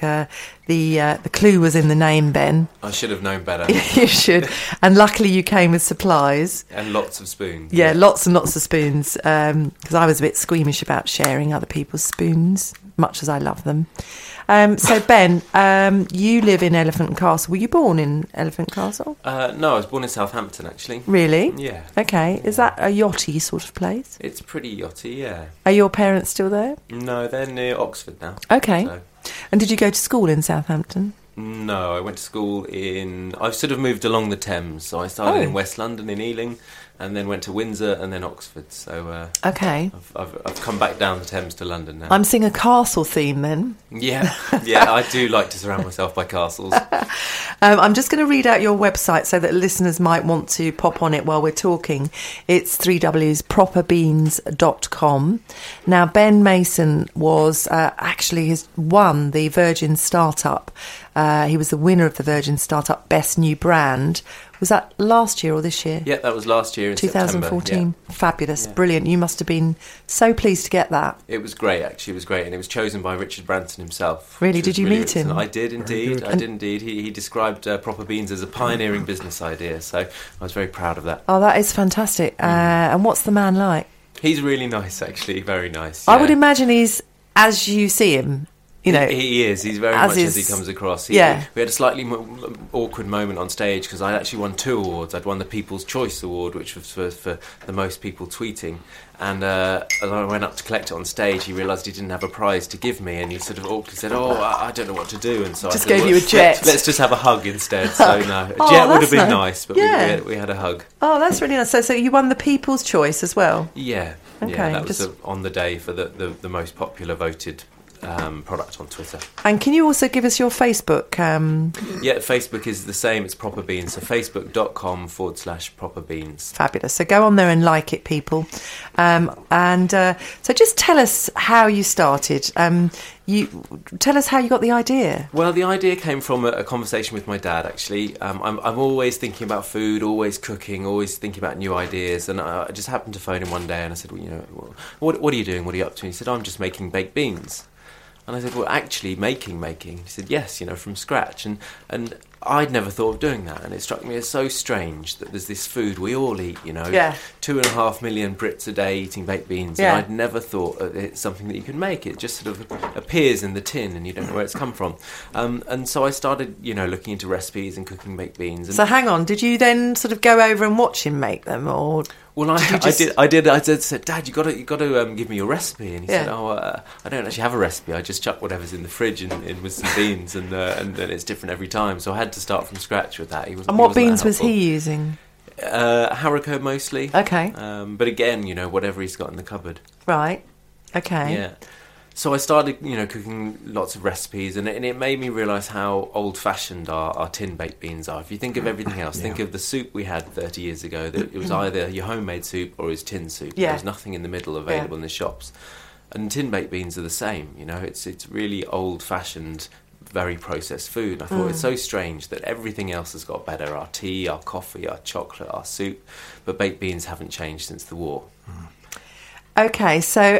C: the clue was in the name, Ben.
F: I should have known better.
C: You should. And luckily you came with supplies.
F: And lots of spoons.
C: Yeah, lots and lots of spoons. Because I was a bit squeamish about sharing other people's spoons, much as I love them. So, Ben, you live in Elephant and Castle. Were you born in Elephant Castle?
F: No, I was born in Southampton, actually.
C: Really?
F: Yeah.
C: Okay. Is that a yachty sort of place?
F: It's pretty yachty, yeah.
C: Are your parents still there?
F: No, they're near Oxford now.
C: Okay.
F: So.
C: And did you go to school in Southampton?
F: No, I went to school I've sort of moved along the Thames. So I started in West London, in Ealing, and then went to Windsor and then Oxford. So
C: okay.
F: I've come back down the Thames to London now.
C: I'm seeing a castle theme then.
F: Yeah, I do like to surround myself by castles.
C: I'm just going to read out your website so that listeners might want to pop on it while we're talking. It's 3wsproperbeans.com. Now, Ben Mason was actually has won the Virgin Startup. He was the winner of the Virgin Startup Best New Brand. Was that last year or this year?
F: Yeah, that was last year in
C: 2014.
F: September. Yeah.
C: Fabulous,
F: Yeah.
C: Brilliant. You must have been so pleased to get that.
F: It was great, actually. It was great, and it was chosen by Richard Branson himself.
C: Really? Did you meet him?
F: I did indeed. I did indeed. He described Proper Beans as a pioneering business idea, so I was very proud of that.
C: Oh, that is fantastic. And what's the man like?
F: He's really nice, actually. Very nice.
C: I
F: yeah.
C: would imagine he's as you see him. you know.
F: He is. He's very
C: as
F: much
C: is-
F: as he comes across.
C: Yeah.
F: We had a slightly awkward moment on stage because I actually won 2 awards. I'd won the People's Choice Award, which was for the most people tweeting. And as I went up to collect it on stage, he realised he didn't have a prize to give me, and he sort of awkwardly said, I don't know what to do. And so
C: Just
F: I said,
C: gave you a jet.
F: Let's just have a hug instead. So no, a
C: Oh,
F: jet would have
C: that's
F: been
C: nice.
F: nice, but
C: Yeah.
F: we had a hug.
C: Oh, that's really nice. So you won the People's Choice as well.
F: Yeah,
C: Okay,
F: yeah, that was
C: just-
F: on the day for the most popular voted product on Twitter.
C: And can you also give us your Facebook?
F: Yeah, Facebook is the same. It's Proper Beans. So facebook.com/Proper Beans.
C: Fabulous. So go on there and like it, people. So just tell us how you started. You tell us how you got the idea.
F: Well, the idea came from a conversation with my dad, actually. I'm always thinking about food, always cooking, always thinking about new ideas. And I just happened to phone him one day and I said, what are you doing? What are you up to? And he said, I'm just making baked beans. And I said, well, actually making. He said, yes, from scratch. And I'd never thought of doing that. And it struck me as so strange that there's this food we all eat,
C: Yeah.
F: 2.5 million Brits a day eating baked beans.
C: Yeah.
F: And I'd never thought that it's something that you can make. It just sort of appears in the tin and you don't know where it's come from. And so I started, looking into recipes and cooking baked beans. And
C: So hang on, did you then sort of go over and watch him make them, or?
F: well, I said, Dad, you got to give me your recipe, and he said, I don't actually have a recipe. I just chuck whatever's in the fridge in with some beans, and it's different every time. So I had to start from scratch with that.
C: And what beans was he using?
F: Haricot mostly.
C: Okay.
F: But again, whatever he's got in the cupboard.
C: Right. Okay.
F: Yeah. So I started, cooking lots of recipes, and it made me realise how old-fashioned our tin baked beans are. If you think of everything else, think of the soup we had 30 years ago. That it was either your homemade soup or it was tin soup.
C: Yeah.
F: There was nothing in the middle available in the shops. And tin baked beans are the same. It's really old-fashioned, very processed food. And I thought it's so strange that everything else has got better: our tea, our coffee, our chocolate, our soup, but baked beans haven't changed since the war.
C: Okay. So,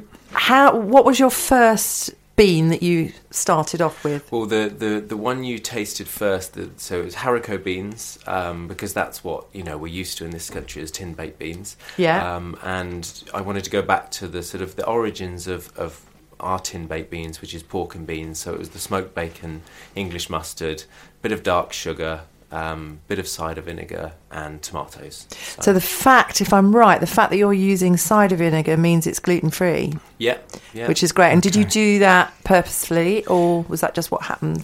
C: what was your first bean that you started off with?
F: Well, the one you tasted first, so it was haricot beans, because that's what we're used to in this country as tin baked beans.
C: Yeah.
F: And I wanted to go back to the sort of the origins of our tin baked beans, which is pork and beans. So it was the smoked bacon, English mustard, bit of dark sugar, bit of cider vinegar, and tomatoes.
C: So the fact, if I'm right, the fact that you're using cider vinegar means it's gluten-free,
F: yeah,
C: which is great. And did you do that purposefully, or was that just what happened?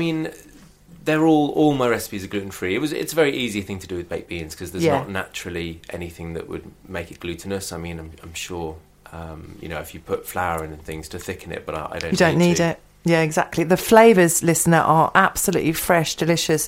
F: They're all my recipes are gluten free. It's a very easy thing to do with baked beans because there's
C: Yeah.
F: not naturally anything that would make it glutinous. I mean, I'm sure if you put flour in and things to thicken it, but I don't.
C: You don't need
F: to.
C: it. Yeah, exactly. The flavours, listener, are absolutely fresh, delicious.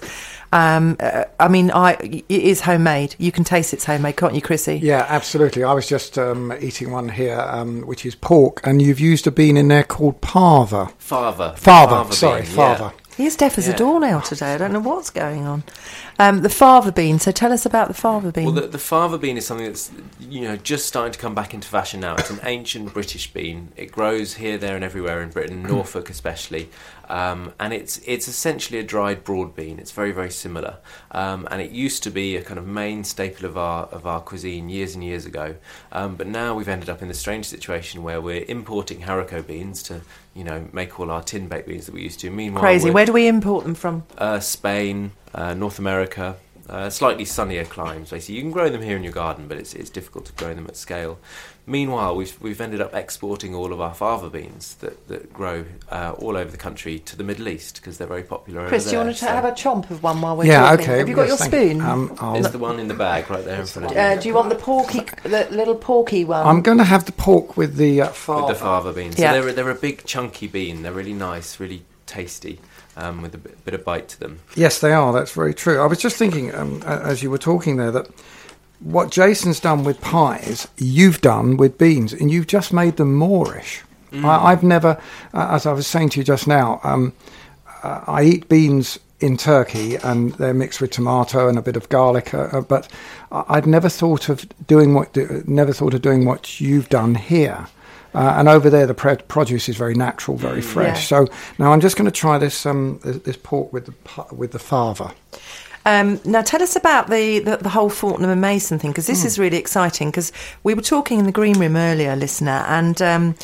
C: It is homemade. You can taste it's homemade, can't you, Chrissy?
D: Yeah, absolutely. I was just eating one here, which is pork, and you've used a bean in there called Fava.
F: Fava.
D: Sorry,
F: bean,
D: Fava.
C: He's deaf as a
F: Yeah.
C: doornail today. I don't know what's going on. The fava bean. So tell us about the fava bean.
F: Well, the fava bean is something that's just starting to come back into fashion now. It's an ancient British bean. It grows here, there, and everywhere in Britain, Norfolk especially, and it's essentially a dried broad bean. It's very, very similar, and it used to be a kind of main staple of our cuisine years and years ago. But now we've ended up in the strange situation where we're importing haricot beans to make all our tin baked beans that we used to. Meanwhile,
C: Crazy. Where do we import them from?
F: Spain, North America, slightly sunnier climes. Basically, you can grow them here in your garden, but it's difficult to grow them at scale. Meanwhile, we've ended up exporting all of our fava beans that grow all over the country to the Middle East because they're very popular over there.
C: Chris, do you want to have a chomp of one while we're
D: Yeah,
C: talking?
D: okay.
C: Have you got
D: yes,
C: your
D: thank you.
C: spoon?
F: There's the one in the bag right there in front of you.
C: Do you want the little porky one?
D: I'm going to have the pork with the Fava.
F: With the fava beans.
C: Yeah.
F: So they're a big chunky bean. They're really nice, really tasty, with a bit of bite to them.
D: Yes, they are. That's very true. I was just thinking, as you were talking there, that what Jason's done with pies, you've done with beans, and you've just made them Moorish. I've never, as I was saying to you just now, I eat beans in Turkey, and they're mixed with tomato and a bit of garlic. But I'd never thought of doing what you've done here. And over there, the produce is very natural, very fresh.
C: Yeah.
D: So now I'm just going to try this pork with the fava.
C: Now tell us about the whole Fortnum and Mason thing, because this is really exciting, because we were talking in the green room earlier, listener, and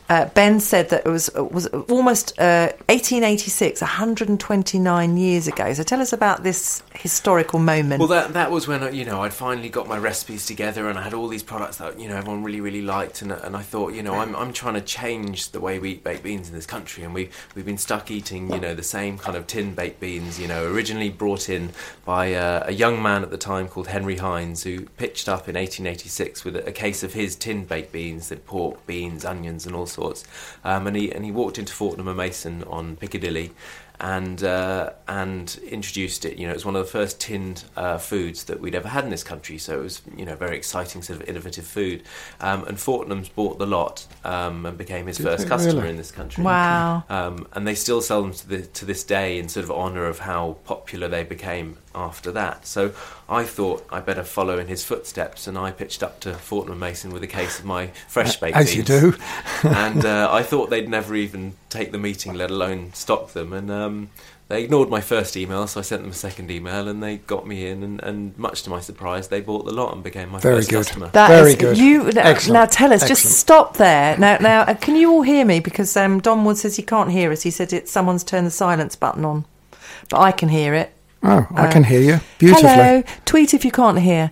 C: Ben said that it was almost 1886, 129 years ago. So tell us about this historical moment.
F: Well, that was when I'd finally got my recipes together, and I had all these products that everyone really, really liked, and I thought I'm trying to change the way we eat baked beans in this country, and we've been stuck eating the same kind of tin baked beans, originally brought in by a young man at the time called Henry Hines, who pitched up in 1886 with a case of his tin baked beans, that pork, beans, onions, and all sorts. And he walked into Fortnum and Mason on Piccadilly and introduced it. It was one of the first tinned foods that we'd ever had in this country, so it was very exciting, sort of innovative food. And Fortnum's bought the lot and became his first customer in this country.
C: Wow!
F: And they still sell them to this day in sort of honour of how popular they became after that. So I thought I better follow in his footsteps, and I pitched up to Fortnum and Mason with a case of my fresh baked beans.
D: As you do.
F: And I thought they'd never even take the meeting, let alone stock them. And they ignored my first email, so I sent them a second email, and they got me in. And much to my surprise, they bought the lot and became my first customer.
C: Very
D: good.
C: Now tell us,
D: Excellent.
C: just stop there. Now, can you all hear me? Because Don Wood says he can't hear us. He said someone's turned the silence button on, but I can hear it.
D: Oh, I can hear you beautifully.
C: Hello, tweet if you can't hear.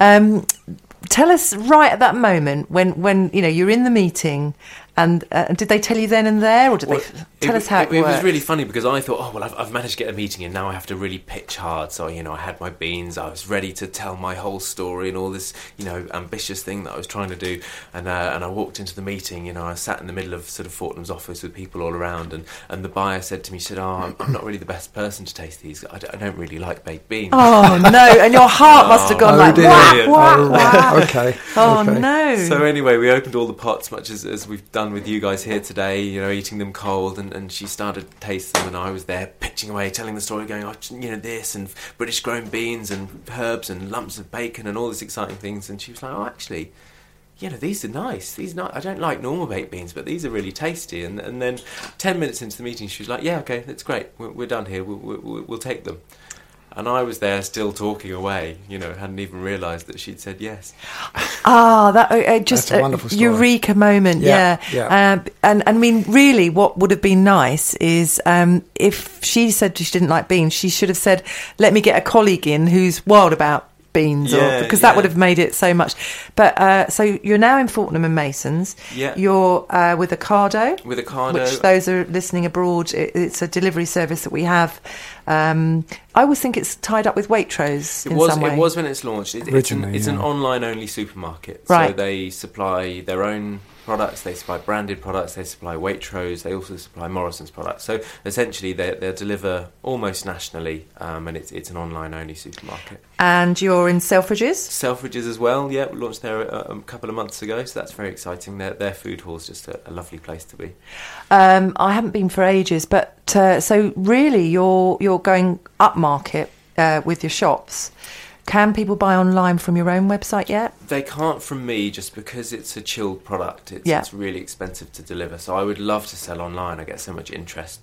C: Tell us right at that moment when you're in the meeting, and did they tell you then and there, or did they tell us how it worked?
F: It was really funny because I thought, I've managed to get a meeting, and now I have to really pitch hard. So I had my beans, I was ready to tell my whole story and all this ambitious thing that I was trying to do. And I walked into the meeting. I sat in the middle of sort of Fortnum's office with people all around, and the buyer said to me, I'm not really the best person to taste these. I don't really like baked beans.
C: Oh no! And your heart must have gone
D: dear.
C: wah.
D: Okay.
C: Oh
D: okay.
C: no!
F: So anyway, we opened all the pots, much as we've done with you guys here today, eating them cold, and she started to taste them, and I was there pitching away, telling the story, going, this, and British grown beans, and herbs, and lumps of bacon, and all these exciting things, and she was like, actually, these are nice. I don't like normal baked beans, but these are really tasty. And then 10 minutes into the meeting, she was like, yeah, okay, that's great, we're done here, we'll take them. And I was there still talking away, hadn't even realised that she'd said yes.
C: Just
D: That's a wonderful story.
C: Eureka moment, yeah. And I mean, really, what would have been nice is if she said she didn't like beans, she should have said, let me get a colleague in who's wild about beans, because that would have made it so much. But so you're now in Fortnum and Mason's.
F: Yeah.
C: You're with Ocado.
F: With Ocado.
C: Which those are listening abroad, it's a delivery service that we have. I always think it's tied up with Waitrose in some way.
F: It was when it's launched. It's an online-only supermarket.
C: Right.
F: So they supply their own products, they supply branded products, they supply Waitrose, they also supply Morrison's products. So essentially they deliver almost nationally, and it's an online-only supermarket.
C: And you're in Selfridges?
F: Selfridges as well, yeah. We launched there a couple of months ago, so that's very exciting. Their food hall is just a lovely place to be.
C: I haven't been for ages, but so really you're going upmarket with your shops. Can people buy online from your own website yet?
F: They can't from me, just because it's a chilled product. It's really expensive to deliver. So I would love to sell online. I get so much I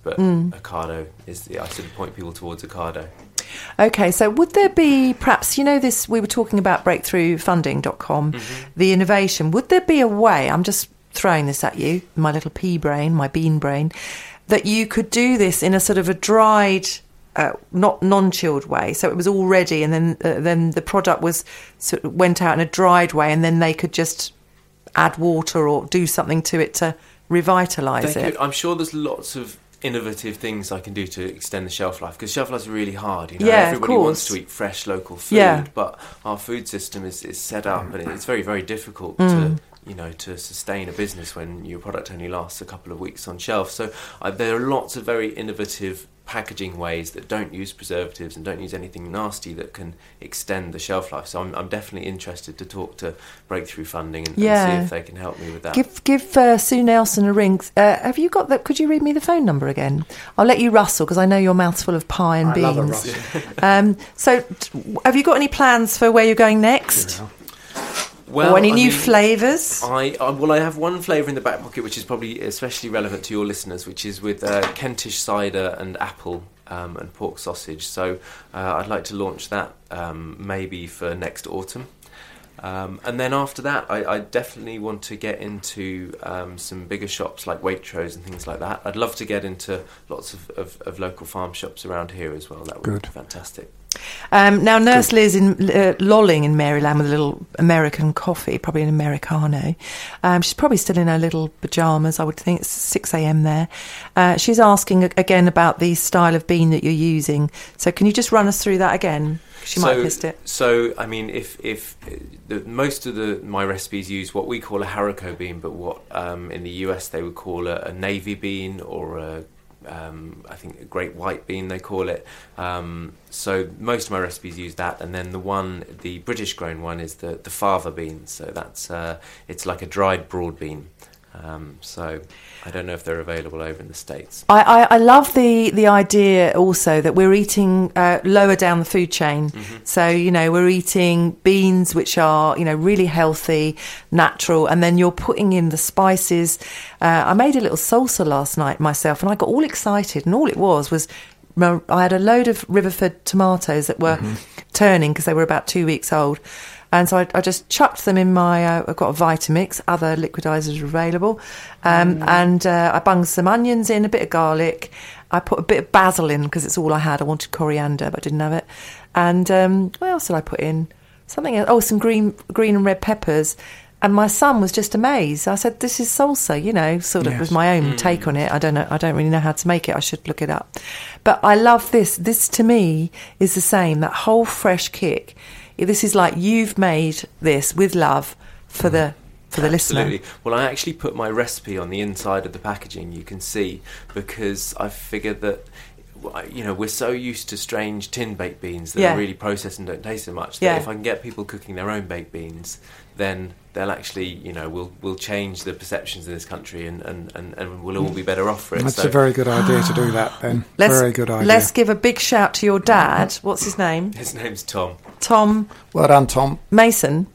F: sort of point people towards Ocado.
C: Okay, so would there be perhaps, this, we were talking about breakthroughfunding.com, the innovation. Would there be a way, I'm just throwing this at you, my little pea brain, my bean brain, that you could do this in a sort of a dried, not non-chilled way, so it was all ready, and then the product went out in a dried way, and then they could just add water or do something to it to revitalise it?
F: I'm sure there's lots of innovative things I can do to extend the shelf life, because shelf life is really hard. Everybody wants to eat fresh local food, but our food system is set up, and it's very, very difficult to sustain a business when your product only lasts a couple of weeks on shelf. So there are lots of very innovative packaging ways that don't use preservatives and don't use anything nasty that can extend the shelf life. So I'm definitely interested to talk to Breakthrough Funding and see if they can help me with that.
C: Give Sue Nelson a ring. Have you got that? Could you read me the phone number again? I'll let you rustle, because I know your mouth's full of pie and beans.
D: I love a rustle.
C: So have you got any plans for where you're going next?
F: Well,
C: or any new flavours?
F: I have one flavour in the back pocket, which is probably especially relevant to your listeners, which is with Kentish cider and apple and pork sausage. So I'd like to launch that maybe for next autumn. And then after that, I definitely want to get into some bigger shops like Waitrose and things like that. I'd love to get into lots of local farm shops around here as well. That would be fantastic.
C: Now, Nurse Liz in lolling in Maryland with a little American coffee, probably an Americano. She's probably still in her little pyjamas, I would think. It's 6 a.m. there. She's asking again about the style of bean that you're using. So can you just run us through that again? She might have missed it.
F: So, I mean, if most of my recipes use what we call a haricot bean, but what in the US they would call a navy bean or I think a great white bean they call it. So most of my recipes use that, and then the British grown one is the fava bean. So that's it's like a dried broad bean. So I don't know if they're available over in the States.
C: I love the idea also that we're eating lower down the food chain. Mm-hmm. So, we're eating beans which are, really healthy, natural, and then you're putting in the spices. I made a little salsa last night myself, and I got all excited, and all it was I had a load of Riverford tomatoes that were turning because they were about 2 weeks old. And so I just chucked them in my, I've got a Vitamix, other liquidizers are available. And I bunged some onions in, a bit of garlic. I put a bit of basil in because it's all I had. I wanted coriander, but I didn't have it. And what else did I put in? Something else. Oh, some green and red peppers. And my son was just amazed. I said, this is salsa, sort of with my own take on it. I don't really know how to make it. I should look it up. But I love this. This, to me, is the same. That whole fresh kick. This is like you've made this with love for the listener.
F: Absolutely. Well, I actually put my recipe on the inside of the packaging, you can see, because I figured that, we're so used to strange tin baked beans that are really processed and don't taste so much, that if I can get people cooking their own baked beans, then they'll actually, we'll change the perceptions in this country and we'll all be better off for it.
D: That's a very good idea to do that, Ben. Very good idea.
C: Let's give a big shout to your dad. What's his name?
F: His name's Tom.
C: Tom.
D: Well done, Tom.
C: Mason.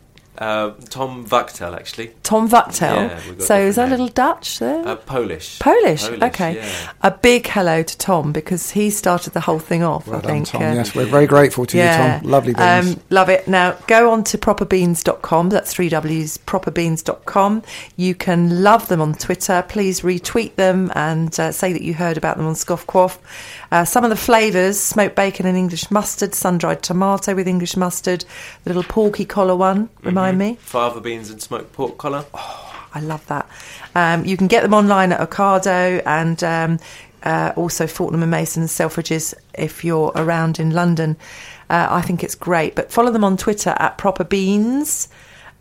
F: Tom Vachtel, actually.
C: Tom Vachtel.
F: Yeah,
C: so is that a little Dutch there?
F: Polish.
C: Polish, okay.
F: Yeah.
C: A big hello to Tom because he started the whole thing off,
D: well
C: I
D: done,
C: think.
D: Tom. Yes, we're very grateful to you, Tom. Lovely beans.
C: Love it. Now, go on to properbeans.com. That's 3 W's, properbeans.com. You can love them on Twitter. Please retweet them and say that you heard about them on Scoff Quaff. Some of the flavours, smoked bacon and English mustard, sun-dried tomato with English mustard, the little porky collar one, remind me.
F: Fava beans and smoked pork collar.
C: Oh, I love that. You can get them online at Ocado and also Fortnum & Mason and Selfridges if you're around in London. I think it's great. But follow them on Twitter at Proper Beans.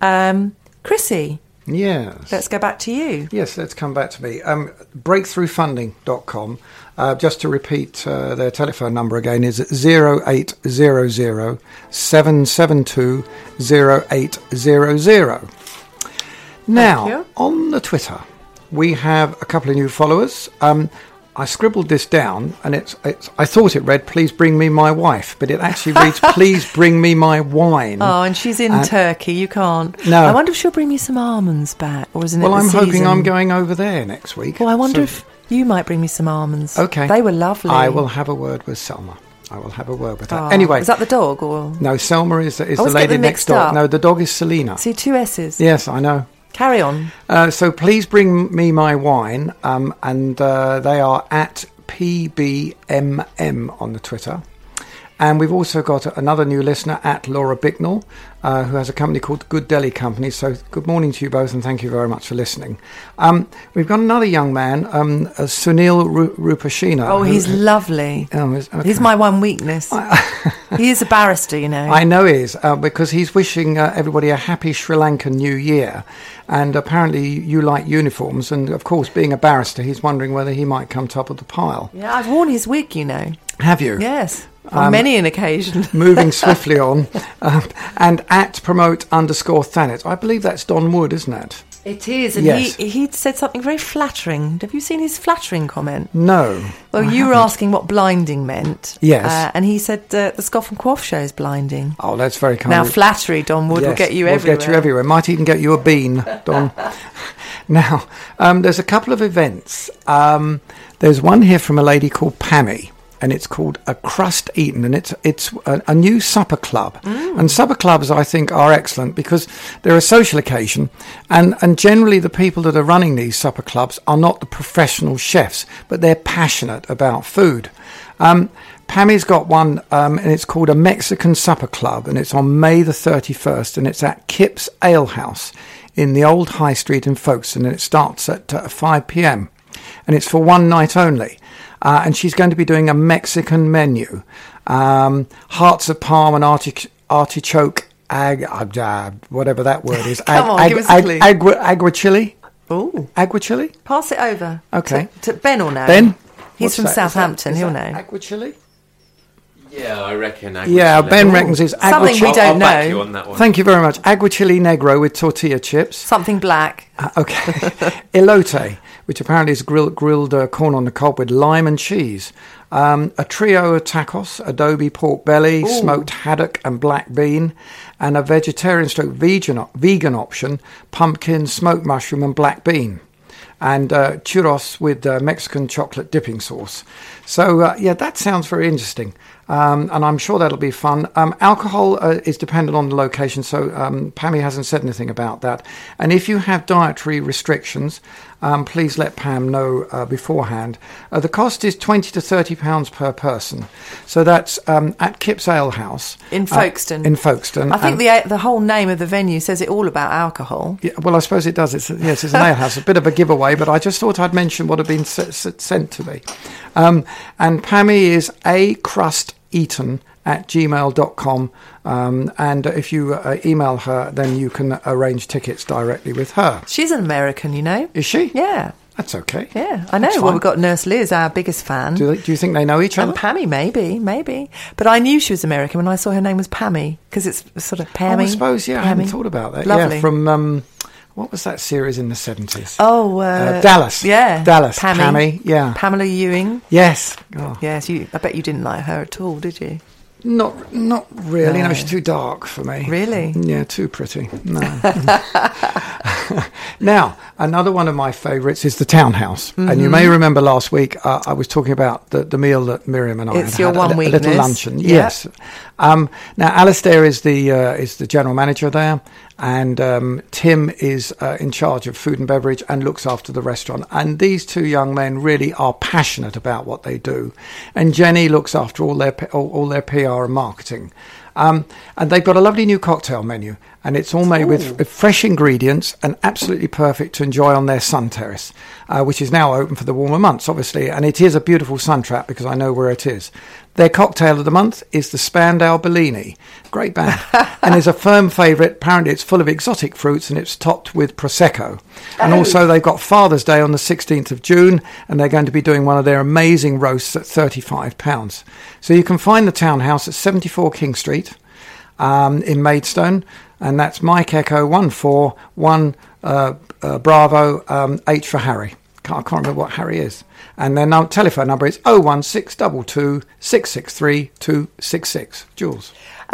C: Chrissy.
D: Yes.
C: Let's go back to you.
D: Yes, let's come back to me. Breakthroughfunding.com. Just to repeat their telephone number again is 0800 772 0800. Now, on the Twitter, we have a couple of new followers. I scribbled this down, and it's. I thought it read, "Please bring me my wife," but it actually reads, "Please bring me my wine."
C: Oh, and she's in Turkey. You can't.
D: No.
C: I wonder if she'll bring me some almonds back, or isn't it?
D: Well, I'm
C: season?
D: hoping I'm going over there next week.
C: Well, I wonder if you might bring me some almonds.
D: Okay,
C: they were lovely.
D: I will have a word with Selma. I will have a word with her. Anyway,
C: is that the dog or
D: no? Selma is the lady next door.
C: Up.
D: No, the dog is Selena.
C: See, 2 S's.
D: Yes, I know.
C: Carry on.
D: So please bring me my wine, and they are at PBMM on the Twitter. And we've also got another new listener at Laura Bicknell, who has a company called Good Deli Company. So good morning to you both, and thank you very much for listening. We've got another young man, Sunil Rupashina.
C: Oh, he's lovely.
D: Okay.
C: He's my one weakness. He is a barrister, you know.
D: I know he is, because he's wishing everybody a happy Sri Lankan New Year. And apparently you like uniforms, and of course, being a barrister, he's wondering whether he might come top of the pile.
C: Yeah, I've worn his wig, you know.
D: Have you?
C: Yes. On many an occasion.
D: Moving swiftly on. And at promote_Thanet. I believe that's Don Wood, isn't it?
C: It is. And
D: yes.
C: he said something very flattering. Have you seen his flattering comment?
D: No.
C: Well, you were asking what blinding meant.
D: Yes.
C: And he said the Scoff and Quaff show is blinding.
D: Oh, that's very kind.
C: Now, flattery, Don Wood, will get you everywhere.
D: Will get you everywhere. Might even get you a bean, Don. Now, there's a couple of events. There's one here from a lady called Pammy. and it's called A Crust Eaten, and it's a new supper club. And supper clubs, I think, are excellent because they're a social occasion, and generally the people that are running these supper clubs are not the professional chefs, but they're passionate about food. Pammy's got one, and it's called a Mexican Supper Club, and it's on May the 31st, and it's at Kip's Ale House in the Old High Street in Folkestone, and it starts at 5 p.m, and it's for one night only. And she's going to be doing a Mexican menu, hearts of palm and artichoke, whatever that word is.
C: Come on, give us a clue.
D: Aguachili?
C: Ooh.
D: Aguachili?
C: Pass it over.
D: Okay.
C: To Ben will know.
D: Ben?
C: He's from Southampton, he'll know.
D: Aguachili?
F: Yeah, I reckon.
D: Yeah, Ben reckons it's
C: Something we
D: aguachili.
C: don't
F: I'll back
C: know.
F: you on that one.
D: Thank you very much. Aguachili negro with tortilla chips.
C: Something black.
D: Okay. Elote, which apparently is grilled corn on the cob with lime and cheese. A trio of tacos, adobe pork belly, smoked haddock and black bean, and a vegan option, pumpkin, smoked mushroom and black bean. And churros with Mexican chocolate dipping sauce. So, yeah, that sounds very interesting. And I'm sure that'll be fun. Alcohol is dependent on the location, so Pammy hasn't said anything about that. And if you have dietary restrictions, please let Pam know beforehand. The cost is £20 to £30 per person. So that's at Kip's Ale House.
C: In Folkestone.
D: In Folkestone.
C: I think the whole name of the venue says it all about alcohol.
D: Yeah, well, I suppose it does. It's an ale house. A bit of a giveaway, but I just thought I'd mention what had been sent to me. And Pammy is acrusteaten@gmail.com. And if you email her, then you can arrange tickets directly with her.
C: She's an American, you know.
D: Is she?
C: Yeah.
D: That's okay.
C: Yeah, I know.
D: That's
C: Well,
D: fine.
C: we've got Nurse Liz, our biggest fan.
D: Do you think they know each other?
C: And Pammy, maybe. But I knew she was American when I saw her name was Pammy, because it's sort of Pammy.
D: I suppose, yeah. I hadn't thought about that.
C: Lovely.
D: Yeah, from... what was that series in the 70s?
C: Oh,
D: Dallas.
C: Yeah.
D: Dallas.
C: Pammy.
D: Yeah.
C: Pamela Ewing.
D: Yes. Oh.
C: Yes, I bet you didn't like her at all, did you?
D: Not really.
C: No.
D: No, she's too dark for me.
C: Really?
D: Yeah, too pretty. No. Now, another one of my favourites is the Townhouse. Mm-hmm. And you may remember last week I was talking about the meal that Miriam and I
C: it's
D: had
C: your
D: had,
C: one
D: a
C: weakness.
D: little luncheon.
C: Yep.
D: Yes. Now, Alistair is the general manager there, and Tim is in charge of food and beverage and looks after the restaurant. And these two young men really are passionate about what they do. And Jenny looks after all their PR and marketing. And they've got a lovely new cocktail menu, and it's all made with fresh ingredients and absolutely perfect to enjoy on their sun terrace, which is now open for the warmer months, obviously. And it is a beautiful sun trap because I know where it is. Their cocktail of the month is the Spandau Bellini. Great band. And is a firm favourite. Apparently it's full of exotic fruits and it's topped with Prosecco. And also they've got Father's Day on the 16th of June, and they're going to be doing one of their amazing roasts at £35. So you can find the Townhouse at 74 King Street in Maidstone, and that's Mike Echo 141 Bravo H for Harry. I can't remember what Harry is. And their telephone number is 01622 663 266. Jules.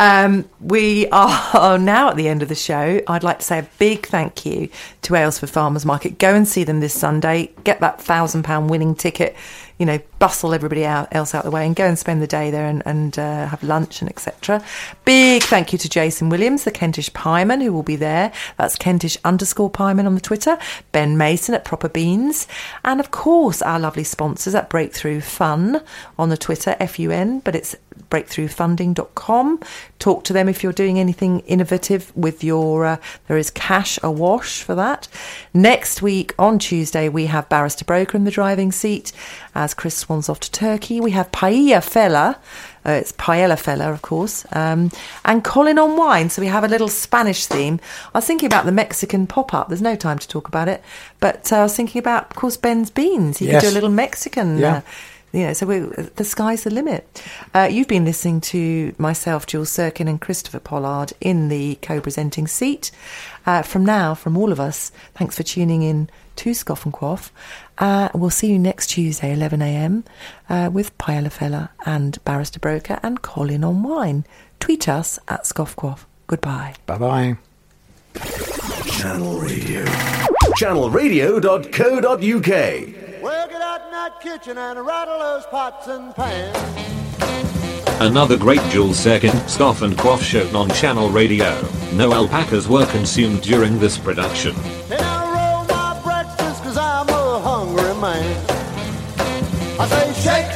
C: We are now at the end of the show. I'd like to say a big thank you to Aylesford Farmers Market. Go and see them this Sunday. Get that £1,000 winning ticket. You know, bustle everybody else out the way and go and spend the day there and have lunch and etc. Big thank you to Jason Williams, the Kentish Pieman, who will be there. That's Kentish_Pieman on the Twitter. Ben Mason at Proper Beans. And of course, our lovely sponsors at Breakthrough Fun on the Twitter, FUN, but it's breakthroughfunding.com. Talk to them if you're doing anything innovative with your... there is cash awash for that. Next week, on Tuesday, we have Barrister Broker in the driving seat as Chris swans off to Turkey. We have Paella Fella. It's Paella Fella, of course. And Colin on Wine. So we have a little Spanish theme. I was thinking about the Mexican pop-up. There's no time to talk about it. But I was thinking about, of course, Ben's Beans. He could do a little Mexican...
D: Yeah.
C: So the sky's the limit. You've been listening to myself, Jules Sirkin, and Christopher Pollard in the co-presenting seat. From all of us, thanks for tuning in to Scoff and Quaff. We'll see you next Tuesday, 11 a.m, with Paella Fella and Barrister Broker and Colin on Wine. Tweet us at Scoffquaff. Goodbye.
D: Bye-bye.
E: Channel Radio. Channelradio.co.uk Well, get out in that kitchen and rattle those pots and pans.
B: Another great Jules II Scoff and Quaff show on Channel Radio. No alpacas were consumed during this production.
E: And I roll my breakfast 'cause I'm a hungry man. I say shake,